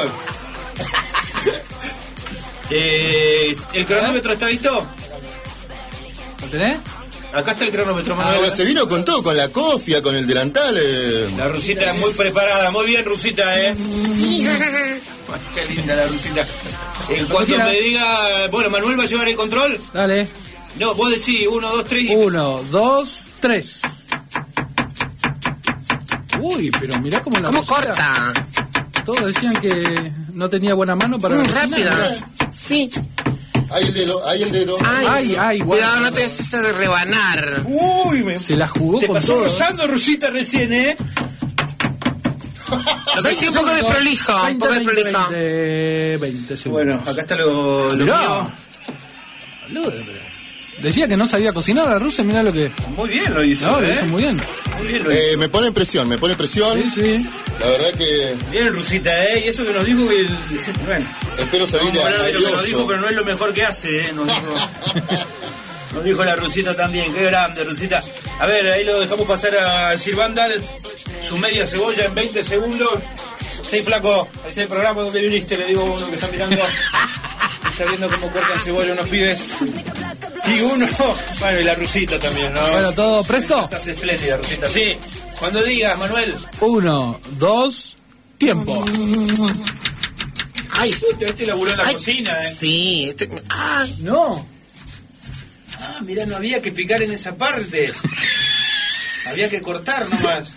Eh, ¿El cronómetro está listo? ¿Lo tenés? Acá está el cronómetro, Ah, Manuel. se vino con todo, con la cofia, con el delantal. Eh. La Rusita es muy preparada, muy bien, Rusita, ¿eh? Qué linda la Rusita. En cuanto quiera. me diga, bueno, Manuel va a llevar el control. Dale. No, vos decís uno, dos, tres y... Uno, dos, tres. Uy, pero mirá cómo la ¿Cómo Rusita- corta? Todos decían que no tenía buena mano para Muy cocinar, rápida. mirá. Sí. Ahí el dedo, ahí el dedo. Ay, Ay, ay, cuidado, guarda. no te dejes de rebanar. Uy, me... Se la jugó Te con pasó todo. rozando, Rusita, recién, ¿eh? Lo que sí, un poco de prolijo, un poco de veinte, prolijo. veinte, veinte segundos. Bueno, acá está lo, lo Mirá. mío. Boludo, pero- Decía que no sabía cocinar la rusa, mirá lo que... Muy bien lo hizo, No, lo ¿eh? hizo muy bien. Muy bien lo hizo. Eh, me pone presión, me pone presión. Sí, sí. La verdad que Bien, Rusita, ¿eh? Y eso que nos dijo que... El... Bueno, espero salir vamos a hablar de lo que nos airoso. dijo, pero no es lo mejor que hace, ¿eh? Nos dijo, nos dijo la Rusita también. Qué grande, Rusita. A ver, ahí lo dejamos pasar a Sir Vandal. Su media cebolla en veinte segundos. Sí, flaco, ahí es el programa donde viniste, le digo a uno que está mirando. Está viendo cómo cortan cebolla unos pibes. Y uno, bueno, y la Rusita también, ¿no? Bueno, ¿todo presto? Estás espléndida, Rusita, sí. Cuando digas, Manuel. Uno, dos, tiempo. Ay, Este, este laburó en la Ay. cocina, ¿eh? sí. Este... Ay, No. Ah, mirá, no había que picar en esa parte. Había que cortar nomás.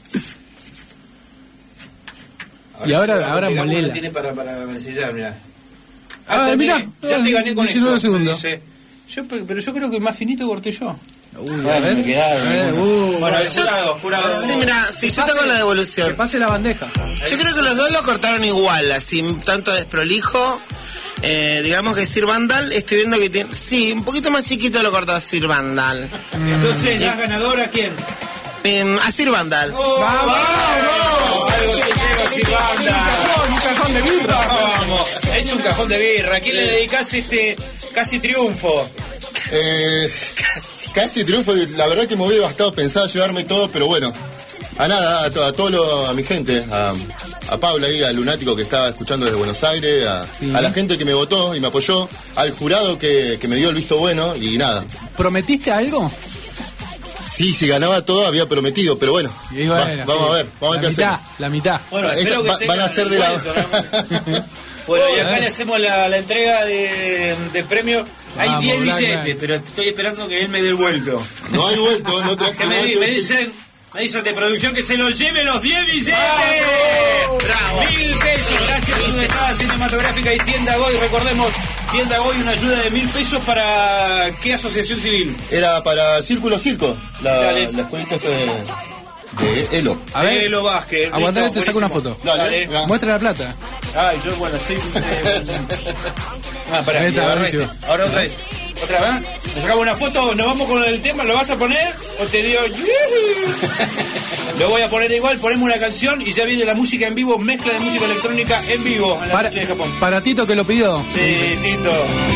Y ahora- sí, ahora digamos, molela. no tiene para, para ensillar, mirá. Ah, terminé. mirá, Ya te gané con diecinueve esto, segundos. me dice. Yo, pero yo creo que el más finito corté yo. Uy, a ver. Me quedaron. Eh, uh, bueno, yo- jurado, jurado. Sí, mira, si yo tengo la devolución. Que pase la bandeja. Yo creo que los dos lo cortaron igual, así, tanto desprolijo. Eh, digamos que Sir Vandal, estoy viendo que tiene. Sí, un poquito más chiquito lo cortó Sir Vandal. Entonces, ¿la ganadora a quién? Eh, a Sir Vandal. ¡Oh, vamos! Algo que lleva Sir Vandal. Un cajón de birra. Vamos, es un cajón de birra. ¿A quién le dedicás este casi triunfo? Eh, casi triunfo, la verdad que me hubiera bastado pensar llevarme todo, pero bueno, a nada, a, to, a todo lo, a mi gente, a, a Paula ahí, al lunático que estaba escuchando desde Buenos Aires, a, Sí. a la gente que me votó y me apoyó, al jurado que, que me dio el visto bueno y nada. ¿Prometiste algo? Sí, si ganaba todo había prometido, pero bueno, Y va- bueno, vamos sí. a ver, vamos a ver La qué mitad, hacemos. la mitad. Bueno, Esta- espero que va- van tengan a ser el de la... vuelto, Bueno, y acá le hacemos la, la entrega de, de premio. Hay Vamos, diez Black billetes, Man. pero estoy esperando que él me dé el vuelto. No hay vuelto, no traje Que me, di- vuelto. me dicen, me dicen de producción que se los lleve los diez billetes. ¡Bravo! Mil pesos, gracias a una estada cinematográfica y Tienda Goy. Recordemos, Tienda Goy, una ayuda de mil pesos para ¿qué asociación civil? Era para Círculo Circo, la, Dale. la escuelita esta de, de Elo. A ver. Elo Vázquez. Aguantá que Listo, te saco una buenísimo. foto. Dale, Dale. Muestra la plata. Ay, yo, bueno, estoy... ah, pará, Ahí está, agarré buenísimo. este. Ahora otra vez. ¿Otra vez? ¿Nos sacamos una foto? ¿Nos vamos con el tema? ¿Lo vas a poner? ¿O te dio...? Lo voy a poner igual, ponemos una canción y ya viene la música en vivo, mezcla de música electrónica en vivo en la Para, noche de Japón. para Tito que lo pidió. Sí, Tito.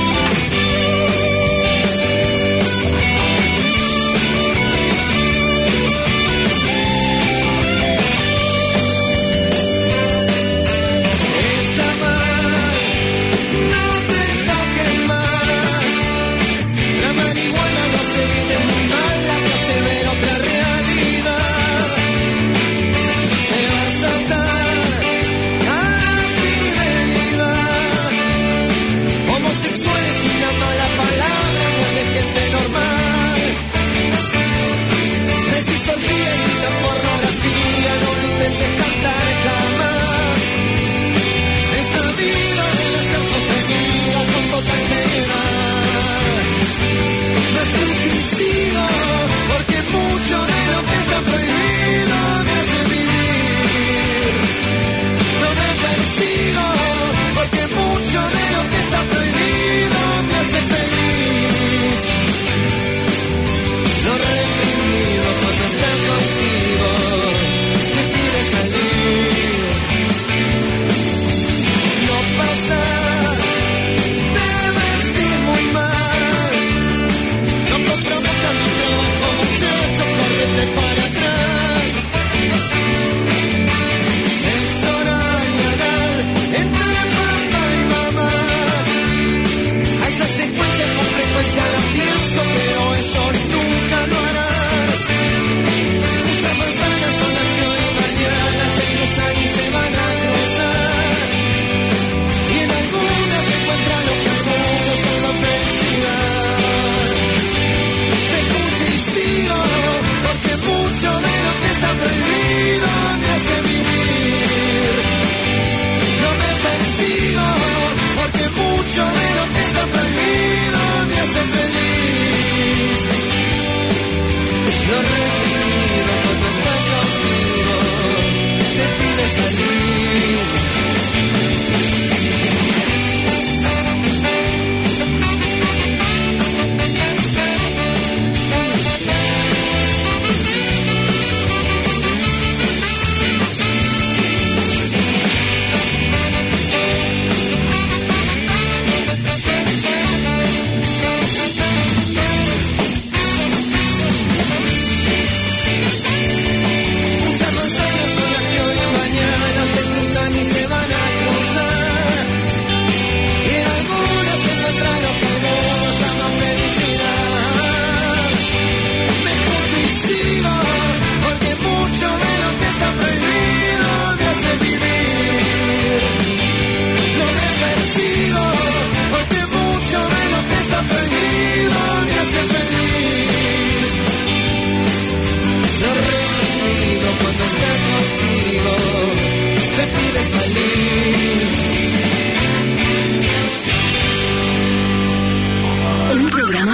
Está mal, no te toques más. La marihuana no se viene muy mal, la que hace ver otra realidad. Te vas a atar a la fidelidad. Homosexuales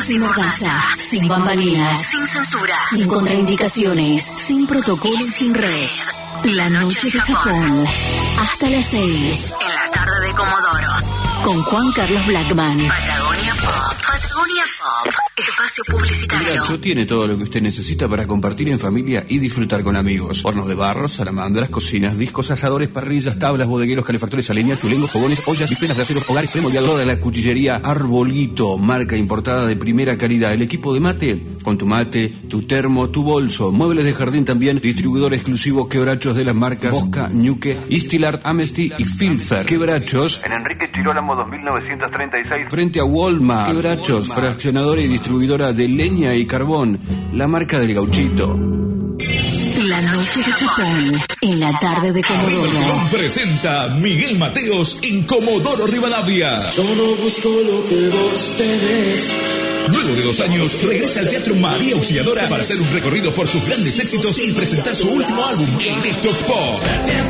sin mordaza, sin bambalinas, sin censura, sin contraindicaciones, sin protocolo y sin red. La noche de Japón. Hasta las seis. En la tarde de Comodoro. Con Juan Carlos Blackman. Patagonia Pop. Patagonia Pop. Espacio publicitario. Quebracho tiene todo lo que usted necesita para compartir en familia y disfrutar con amigos. Hornos de barro, salamandras, cocinas, discos, asadores, parrillas, tablas, bodegueros, calefactores a leña, tulengos, fogones, ollas, bifenas de acero, hogares, premoldeador, toda la cuchillería Arbolito, marca importada de primera calidad. El equipo de mate, con tu mate, tu termo, tu bolso. Muebles de jardín también, distribuidor exclusivo Quebrachos de las marcas Bosca, Ñuque, Istilart, Amnesty y Filfer. Quebrachos en Enrique Chirolamo dos mil novecientos treinta y seis, frente a Walmart. Quebrachos, fraccionadora y distribuidora de leña y carbón, la marca del gauchito. La noche de Japón, en la tarde de Comodoro. Presenta Miguel Mateos en Comodoro Rivadavia. Yo no busco lo que vos tenés. Luego de dos años, regresa al Teatro María Auxiliadora para hacer un recorrido por sus grandes éxitos y presentar su último álbum, Electropop.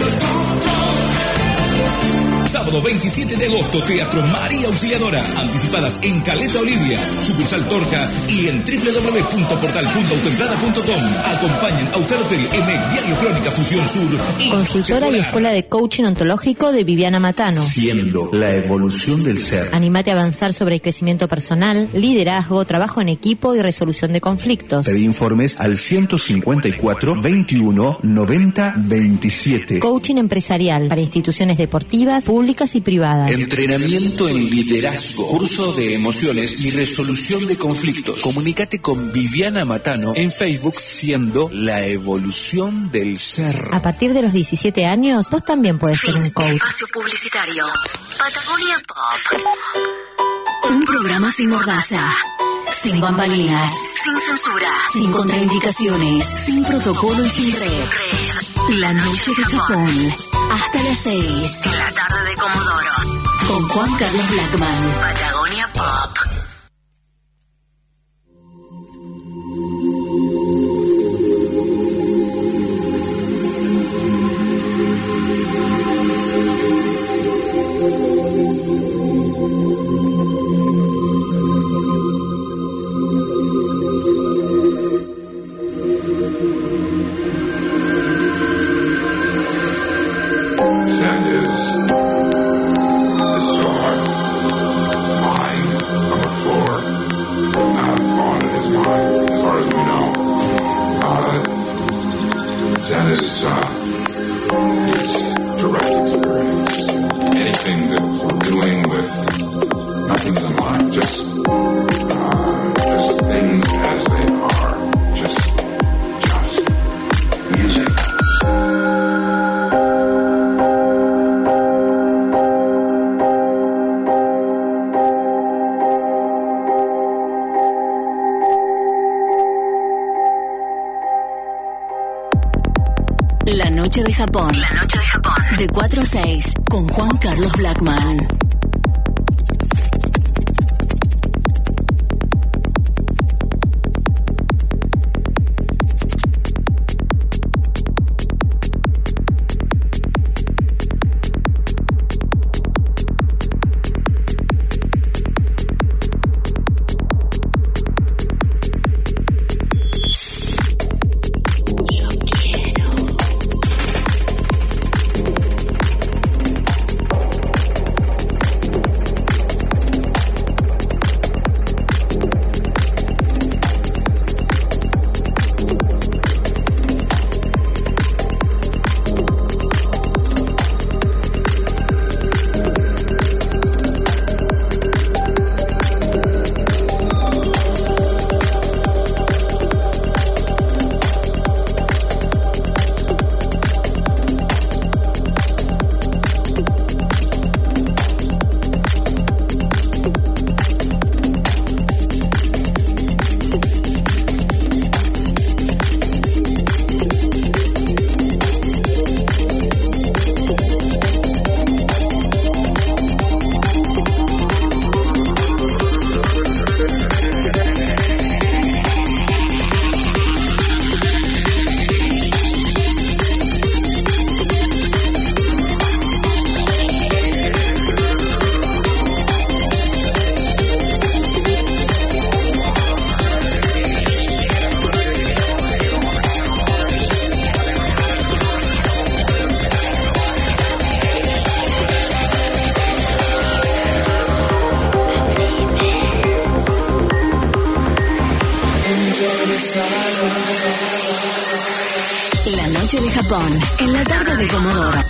Sábado veintisiete de agosto, Teatro María Auxiliadora. Anticipadas en Caleta Olivia, sucursal Torca y en doble u doble u doble u punto portal punto autoentrada punto com. Acompañan Austral Hotel, E M E C, Diario Crónica, Fusión Sur y Consultora y Escuela de Coaching Ontológico de Viviana Matano. Siendo la evolución del ser. Anímate a avanzar sobre el crecimiento personal, liderazgo, trabajo en equipo y resolución de conflictos. Pedí informes al ciento cincuenta y cuatro, veintiuno, noventa, veintisiete. Coaching empresarial para instituciones deportivas, públicas y privadas. Entrenamiento en liderazgo, curso de emociones y resolución de conflictos. Comunícate con Viviana Matano en Facebook, siendo la evolución del ser. A partir de los diecisiete años, vos también puedes ser un coach. Espacio publicitario. Patagonia Pop. Un programa sin mordaza, sin bambalinas, sin censura, sin contraindicaciones, sin protocolo y sin red. La noche de Japón. Hasta las seis. En la tarde de Comodoro. Con Juan Carlos Blackman. Patagonia Pop. That is, uh, it's direct experience. Anything that we're doing with nothing in the mind, just, uh, just things as they are, just, just music. La noche de Japón. La noche de Japón. De cuatro a seis. Con Juan Carlos Blackman. La noche de Japón, en la tarde de Comodoro.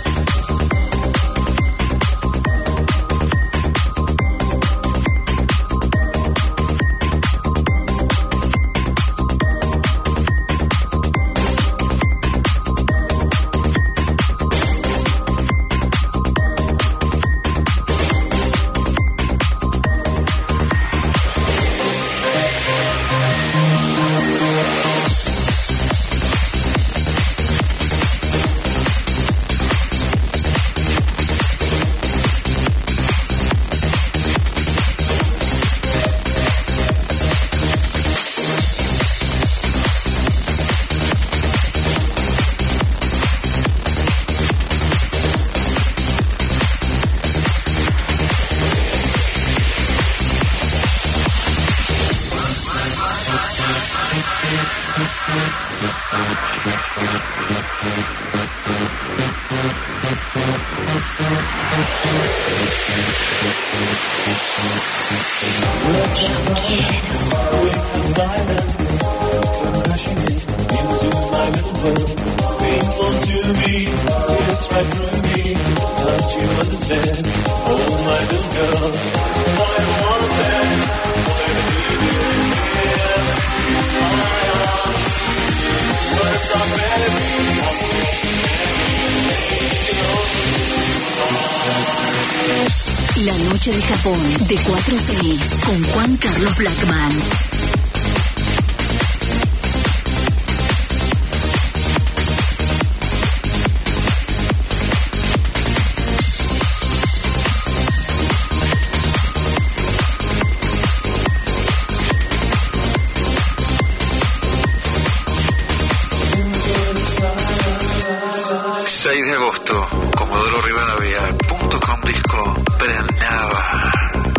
La noche de Japón, de cuatro a seis, con Juan Carlos Blackman. seis de agosto, Comodoro Rivadavia, punto com disco, Pranava.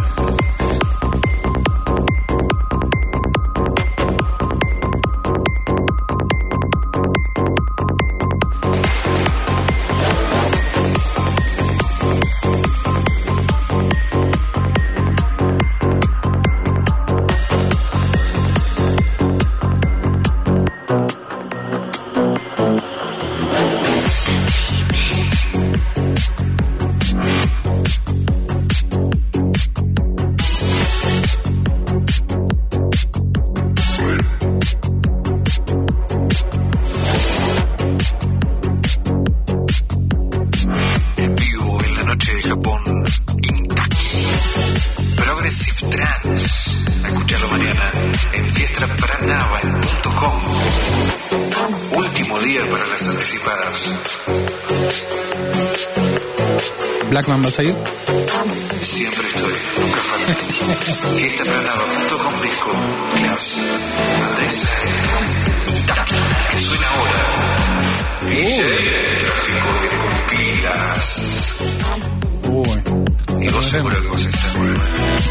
Blackman, ¿vas a ir? Siempre estoy, nunca falta. Fiesta Pranava punto com disco, Class, Andrés, Taki, que suena ahora. D J, tráfico de con pilas. Uy. Y vos seguro que vos estás bueno.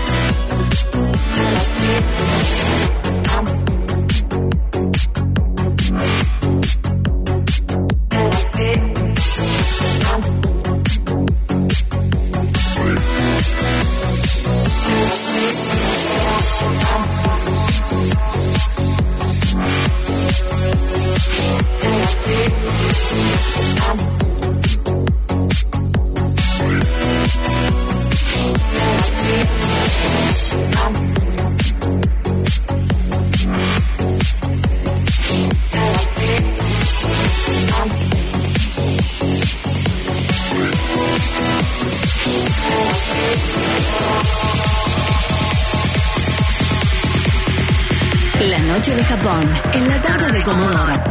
La noche de Japón, en la tarde de Comodoro.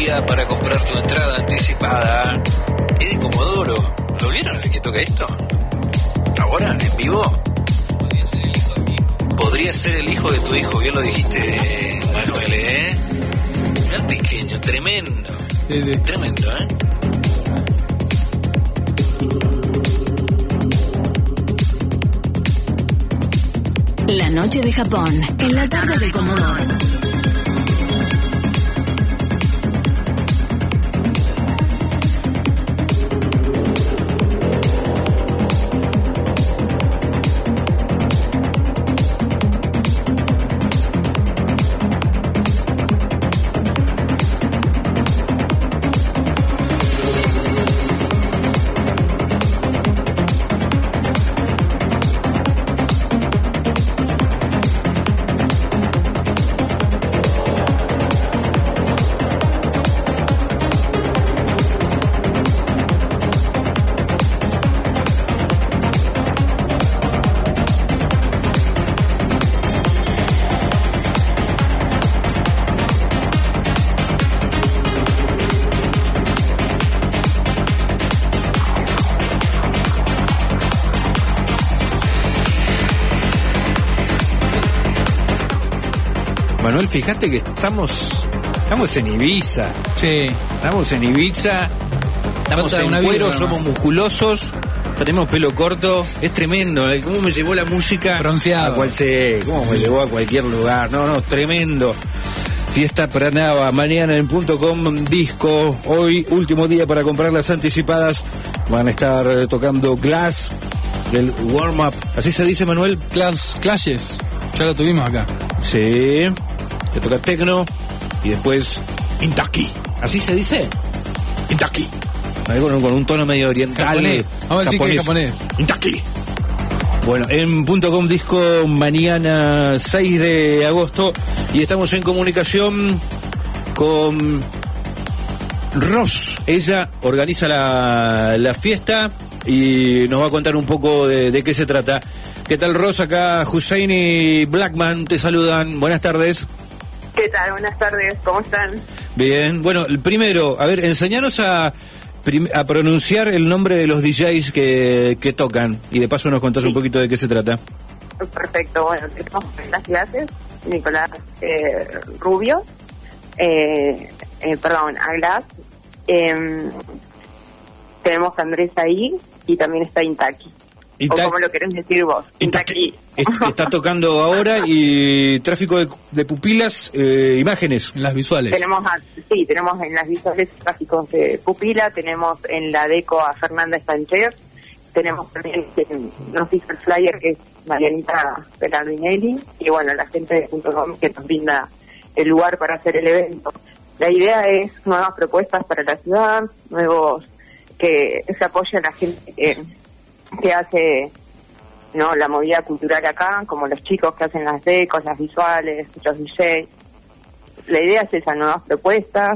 día para comprar tu entrada anticipada es de Comodoro. ¿Lo vieron el que toca esto? ¿Ahora? ¿En vivo? Podría ser el hijo de tu hijo, bien lo dijiste, Manuel, ¿eh? Gran pequeño, tremendo. Sí, sí. Tremendo, ¿eh? La noche de Japón, en la tarde de Comodoro. Manuel, fíjate que estamos estamos en Ibiza. Sí. Estamos en Ibiza. Estamos Falta en una cuero, birra, somos musculosos. Tenemos pelo corto. Es tremendo. ¿eh? ¿Cómo me llevó la música? Bronceado. A cual se, ¿Cómo me llevó a cualquier lugar? No, no, tremendo. Fiesta Pranava, mañana en punto com disco. Hoy, último día para comprar las anticipadas. Van a estar eh, tocando Glass, el warm-up. ¿Así se dice, Manuel? Clash, Clashes. Ya lo tuvimos acá. Sí. Que toca techno. Y después Intaki. ¿Así se dice? Intaki. Algo con, con un tono medio oriental. Japonés. Vamos a decir que es japonés. Intaki. Bueno, en punto com disco mañana seis de agosto. Y estamos en comunicación con Ros. Ella organiza la, la fiesta y nos va a contar un poco de, de qué se trata. ¿Qué tal, Ros? Acá Hussein y Blackman te saludan. Buenas tardes. ¿Qué tal? Buenas tardes. ¿Cómo están? Bien. Bueno, el primero, a ver, enseñanos a, a pronunciar el nombre de los D Js que, que tocan. Y de paso nos contás sí. un poquito de qué se trata. Perfecto. Bueno, tenemos las clases. Nicolás eh, Rubio. Eh, eh, perdón, Aglas. Eh, tenemos a Andrés ahí. Y también está Intaki. Inta- o como lo querés decir vos. Intaki. Está, está tocando ahora y tráfico de, de pupilas, eh, imágenes. Las visuales. Tenemos a, sí, tenemos en las visuales tráficos de pupila, tenemos en la deco a Fernanda Sánchez, tenemos también, nos hizo el flyer que es Marianita Pelardinelli, y bueno, la gente de punto com que nos brinda el lugar para hacer el evento. La idea es nuevas propuestas para la ciudad, nuevos, que se apoye a la gente que... que hace no la movida cultural acá, como los chicos que hacen las decos, las visuales, los D Js. La idea es esas nuevas propuestas,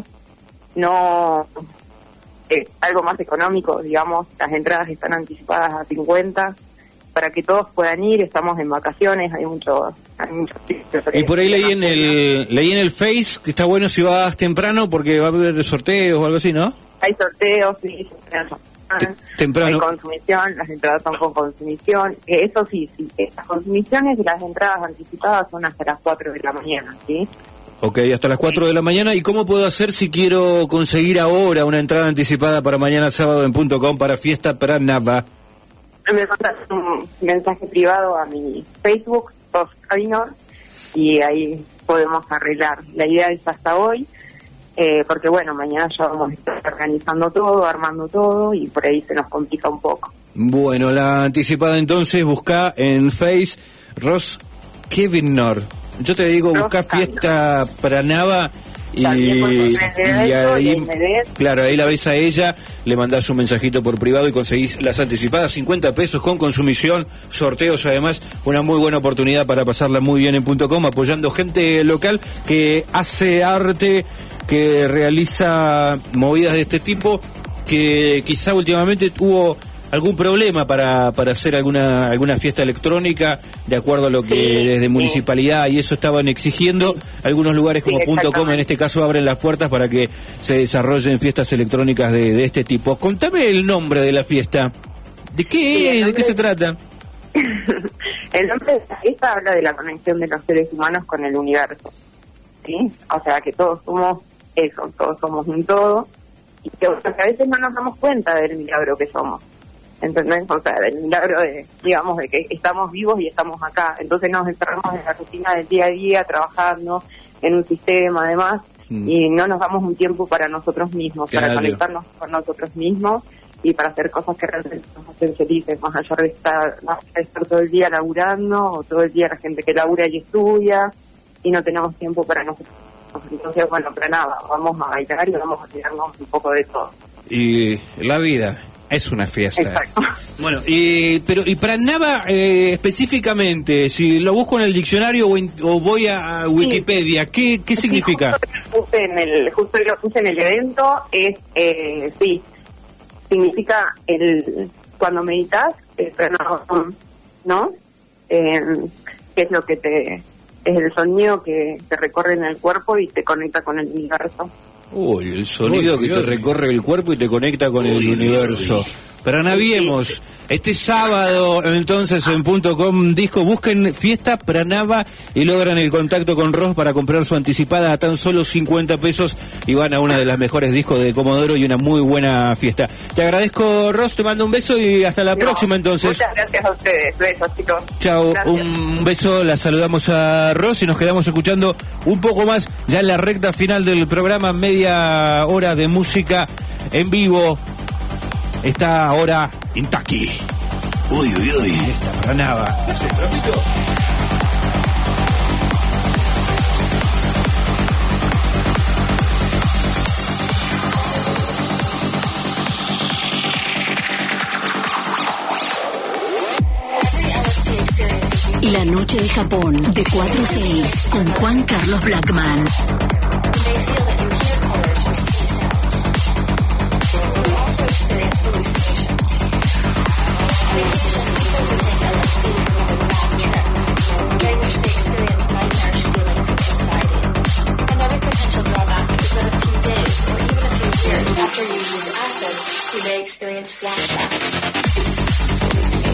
no eh, algo más económico, digamos, las entradas están anticipadas a cincuenta, para que todos puedan ir, estamos en vacaciones, hay muchos hay muchos y por ahí leí en el leí en el Face que está bueno si vas temprano porque va a haber sorteos o algo así, ¿no? Hay sorteos, sí, temprano. Hay consumición, las entradas son con consumición. Eh, eso sí, sí, las consumiciones y las entradas anticipadas son hasta las cuatro de la mañana, ¿sí? Ok, hasta las cuatro de la mañana. ¿Y cómo puedo hacer si quiero conseguir ahora una entrada anticipada para mañana sábado en punto com para Fiesta Pranava? Me mandas un mensaje privado a mi Facebook, Sos Cabinor, y ahí podemos arreglar. La idea es hasta hoy. Eh, porque bueno, mañana ya vamos a estar organizando todo, armando todo y por ahí se nos complica un poco. Bueno, la anticipada entonces, busca en Face Ros Kevinor. Yo te digo, busca Fiesta Pranava y, y ahí, claro, ahí la ves a ella, le mandás un mensajito por privado y conseguís las anticipadas, cincuenta pesos con consumición, sorteos además, una muy buena oportunidad para pasarla muy bien en punto com, apoyando gente local que hace arte, que realiza movidas de este tipo, que quizá últimamente tuvo algún problema para, para hacer alguna alguna fiesta electrónica, de acuerdo a lo que Sí, desde sí. municipalidad y eso estaban exigiendo. Algunos lugares como Sí, Punto Com en este caso abren las puertas para que se desarrollen fiestas electrónicas de, de este tipo. Contame el nombre de la fiesta. ¿De qué Sí, el es? ¿De qué nombre- se trata? El nombre de la fiesta habla de la conexión de los seres humanos con el universo, ¿sí? O sea, que todos somos eso, todos somos un todo, y que, o sea, que a veces no nos damos cuenta del milagro que somos, ¿entendés? O sea, del milagro de, digamos, de que estamos vivos y estamos acá. Entonces nos encerramos en la rutina del día a día, trabajando en un sistema, además, Mm. y no nos damos un tiempo para nosotros mismos, para Claro. conectarnos con nosotros mismos y para hacer cosas que realmente nos hacen felices, más allá de estar, más allá de estar todo el día laburando, o todo el día la gente que labura y estudia, y no tenemos tiempo para nosotros. Entonces, bueno, para nada, vamos a bailar y vamos a tirarnos un poco de todo. Y la vida es una fiesta. Exacto. Bueno, y, pero y Pranava eh, específicamente, si lo busco en el diccionario o, en- o voy a, a Wikipedia, ¿qué, qué significa? Puse en el, justo lo puse en el evento, es, eh, sí, significa el, cuando meditas, el pranayama, ¿no? Eh, que es lo que te, es el sonido que te recorre en el cuerpo y te conecta con el universo. Uy, el sonido Uy, que uy, te uy. recorre el cuerpo y te conecta con el universo. Pranaviemos. Este sábado, entonces, en Punto Com Disco, busquen Fiesta Pranava y logran el contacto con Ross para comprar su anticipada a tan solo cincuenta pesos y van a una de las mejores discos de Comodoro y una muy buena fiesta. Te agradezco, Ross, te mando un beso y hasta la No, próxima, entonces. Muchas gracias a ustedes. Besos, chicos. Chao, Gracias. un beso, la saludamos a Ross y nos quedamos escuchando un poco más ya en la recta final del programa, media hora de música en vivo. Está ahora Intaki. Uy, uy, uy. Esta Pranava. No sé, trapito. La noche de Japón, de cuatro a seis, con Juan Carlos Blackman. After you use acid, you may experience flashbacks.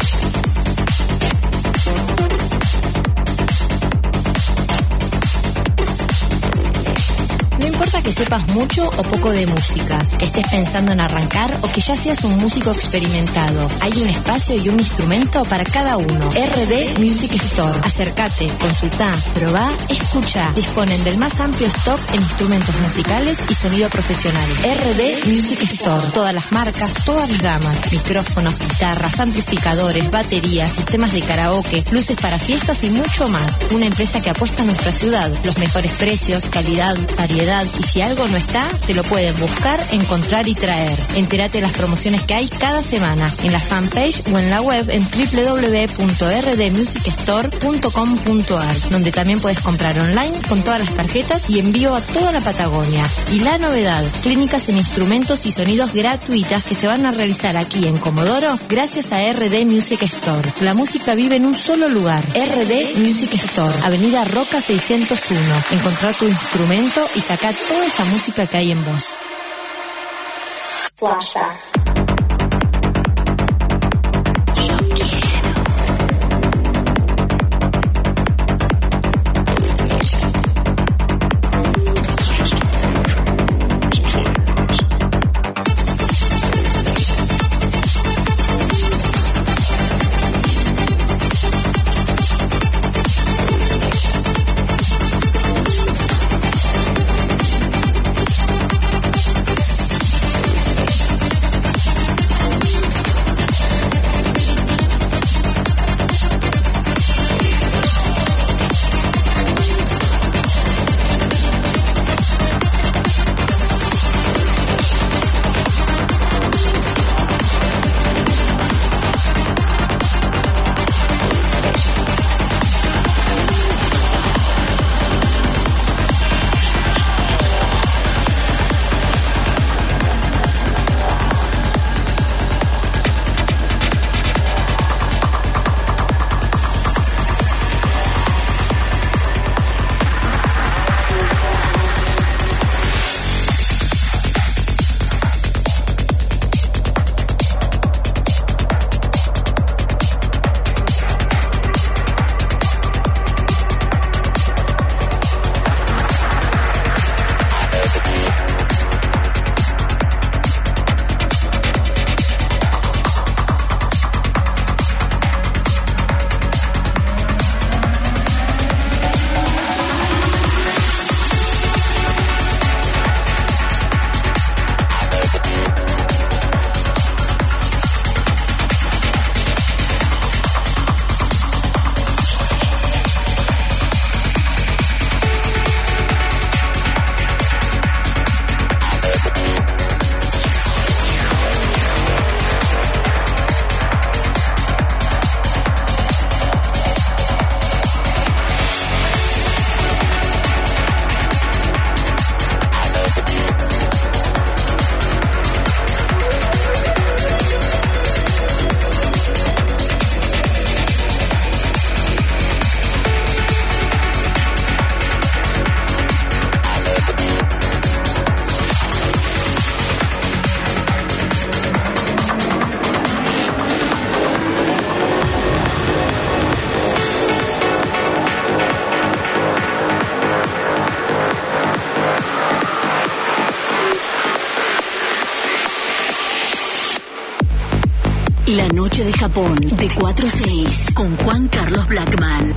No importa que sepas mucho o poco de música, que estés pensando en arrancar o que ya seas un músico experimentado. Hay un espacio y un instrumento para cada uno. R D Music Store. Acércate, consultá, probá, escuchá. Disponen del más amplio stock en instrumentos musicales y sonido profesional. R D Music Store. Todas las marcas, todas las gamas. Micrófonos, guitarras, amplificadores, baterías, sistemas de karaoke, luces para fiestas y mucho más. Una empresa que apuesta a nuestra ciudad. Los mejores precios, calidad, variedad. Y si algo no está, te lo pueden buscar, encontrar y traer. Entérate de las promociones que hay cada semana en la fanpage o en la web en doble u doble u doble u punto r d music store punto com punto a r, donde también puedes comprar online con todas las tarjetas y envío a toda la Patagonia. Y la novedad, clínicas en instrumentos y sonidos gratuitas que se van a realizar aquí en Comodoro gracias a R D Music Store. La música vive en un solo lugar. R D Music Store, Avenida Roca seiscientos uno. Encontrar tu instrumento y sacar toda esa música que hay en vos. Flashbacks. La noche de Japón, de cuatro a seis, con Juan Carlos Blackman.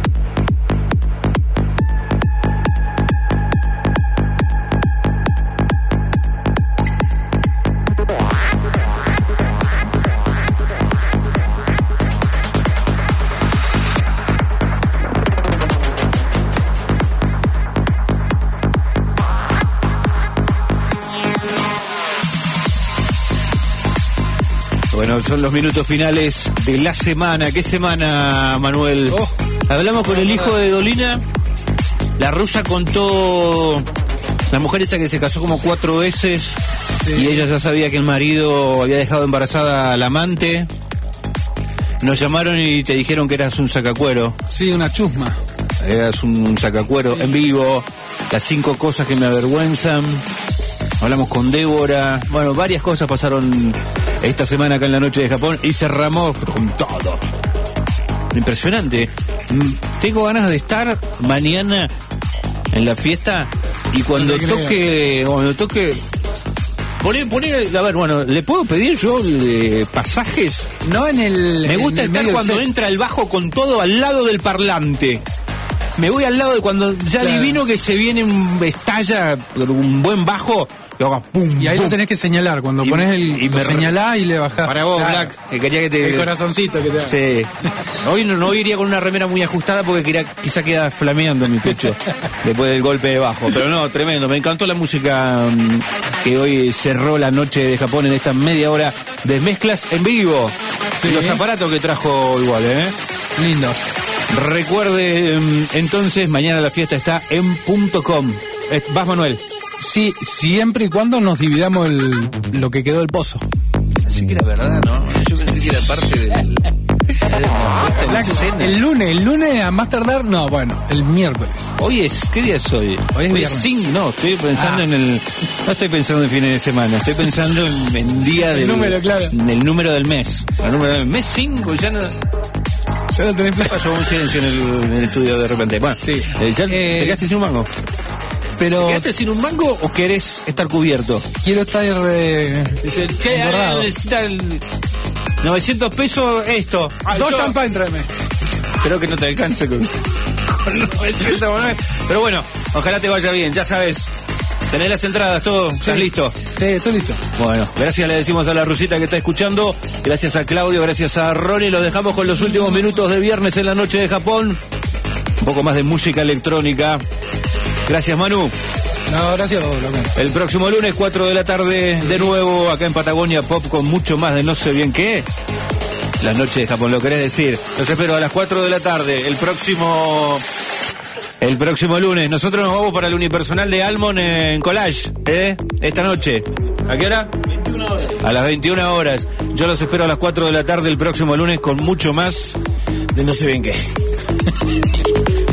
Bueno, son los minutos finales de la semana. ¿Qué semana, Manuel? Oh. Hablamos con el hijo de Dolina. La rusa contó, la mujer esa que se casó como cuatro veces, sí. Y ella ya sabía que el marido había dejado embarazada al amante. Nos llamaron y te dijeron que eras un sacacuero. Sí, una chusma. Eras un, un sacacuero, sí. En vivo. Las cinco cosas que me avergüenzan. Hablamos con Débora. Bueno, varias cosas pasaron esta semana acá en la noche de Japón y cerramos con todo. Impresionante. Tengo ganas de estar mañana en la fiesta y cuando toque, cuando toque, poner, poner, a ver, bueno, ¿le puedo pedir yo eh, pasajes? No en el. Me gusta estar cuando entra el bajo con todo al lado del parlante. Me voy al lado de cuando ya claro. Adivino que se viene un estalla, un buen bajo. Y, haga pum, y ahí pum. Lo tenés que señalar. Cuando y, pones el. Y lo me señalás y le bajás. Para vos, claro. Black, que quería que te. El corazoncito que te da. Sí. Hoy no, no iría con una remera muy ajustada porque quería, quizá queda flameando en mi pecho después del golpe de bajo. Pero no, tremendo. Me encantó la música um, que hoy cerró la noche de Japón en esta media hora de mezclas en vivo. Sí. Y los aparatos que trajo igual, ¿eh? Lindo. Recuerde, um, entonces, mañana la fiesta está en punto com. ¿Vas, Manuel? Sí, siempre y cuando nos dividamos el, lo que quedó del pozo. Así que era verdad, ¿no? Yo pensé que era parte del... La, el lunes, el lunes a más tardar, no, bueno, el miércoles. Hoy es, ¿qué día es hoy? Hoy es viernes. Sí, no, estoy pensando ah. en el, no estoy pensando en fines de semana, estoy pensando en, en día del... El número, claro. En el número del mes. El número del mes cinco, ya no... Ya no tenés... Pasó un silencio en el, en el estudio de repente. Bueno, sí. ¿Ya eh, te quedaste sin un mango? Pero... ¿Quedaste sin un mango o querés estar cubierto? Quiero estar... Eh, ¿Qué? Necesita el... novecientos pesos esto. Ah, Dos yo... champán, tráeme. Espero que no te alcance con, con novecientos. Pero bueno, ojalá te vaya bien, ya sabes. ¿Tenés las entradas, todo? ¿Estás sí. listo? Sí, estoy listo. Bueno, gracias le decimos a la Rusita que está escuchando. Gracias a Claudio, gracias a Ronnie. Los dejamos con los últimos minutos de viernes en la noche de Japón. Un poco más de música electrónica. Gracias, Manu. No, gracias a vos, loco. El próximo lunes, cuatro de la tarde, de nuevo acá en Patagonia Pop con mucho más de no sé bien qué. La noche de Japón, ¿lo querés decir? Los espero a las cuatro de la tarde, el próximo... El próximo lunes. Nosotros nos vamos para el unipersonal de Almon en Collage, ¿eh? Esta noche. ¿A qué hora? veintiuna horas. A las veintiuna horas. Yo los espero a las cuatro de la tarde el próximo lunes con mucho más de no sé bien qué.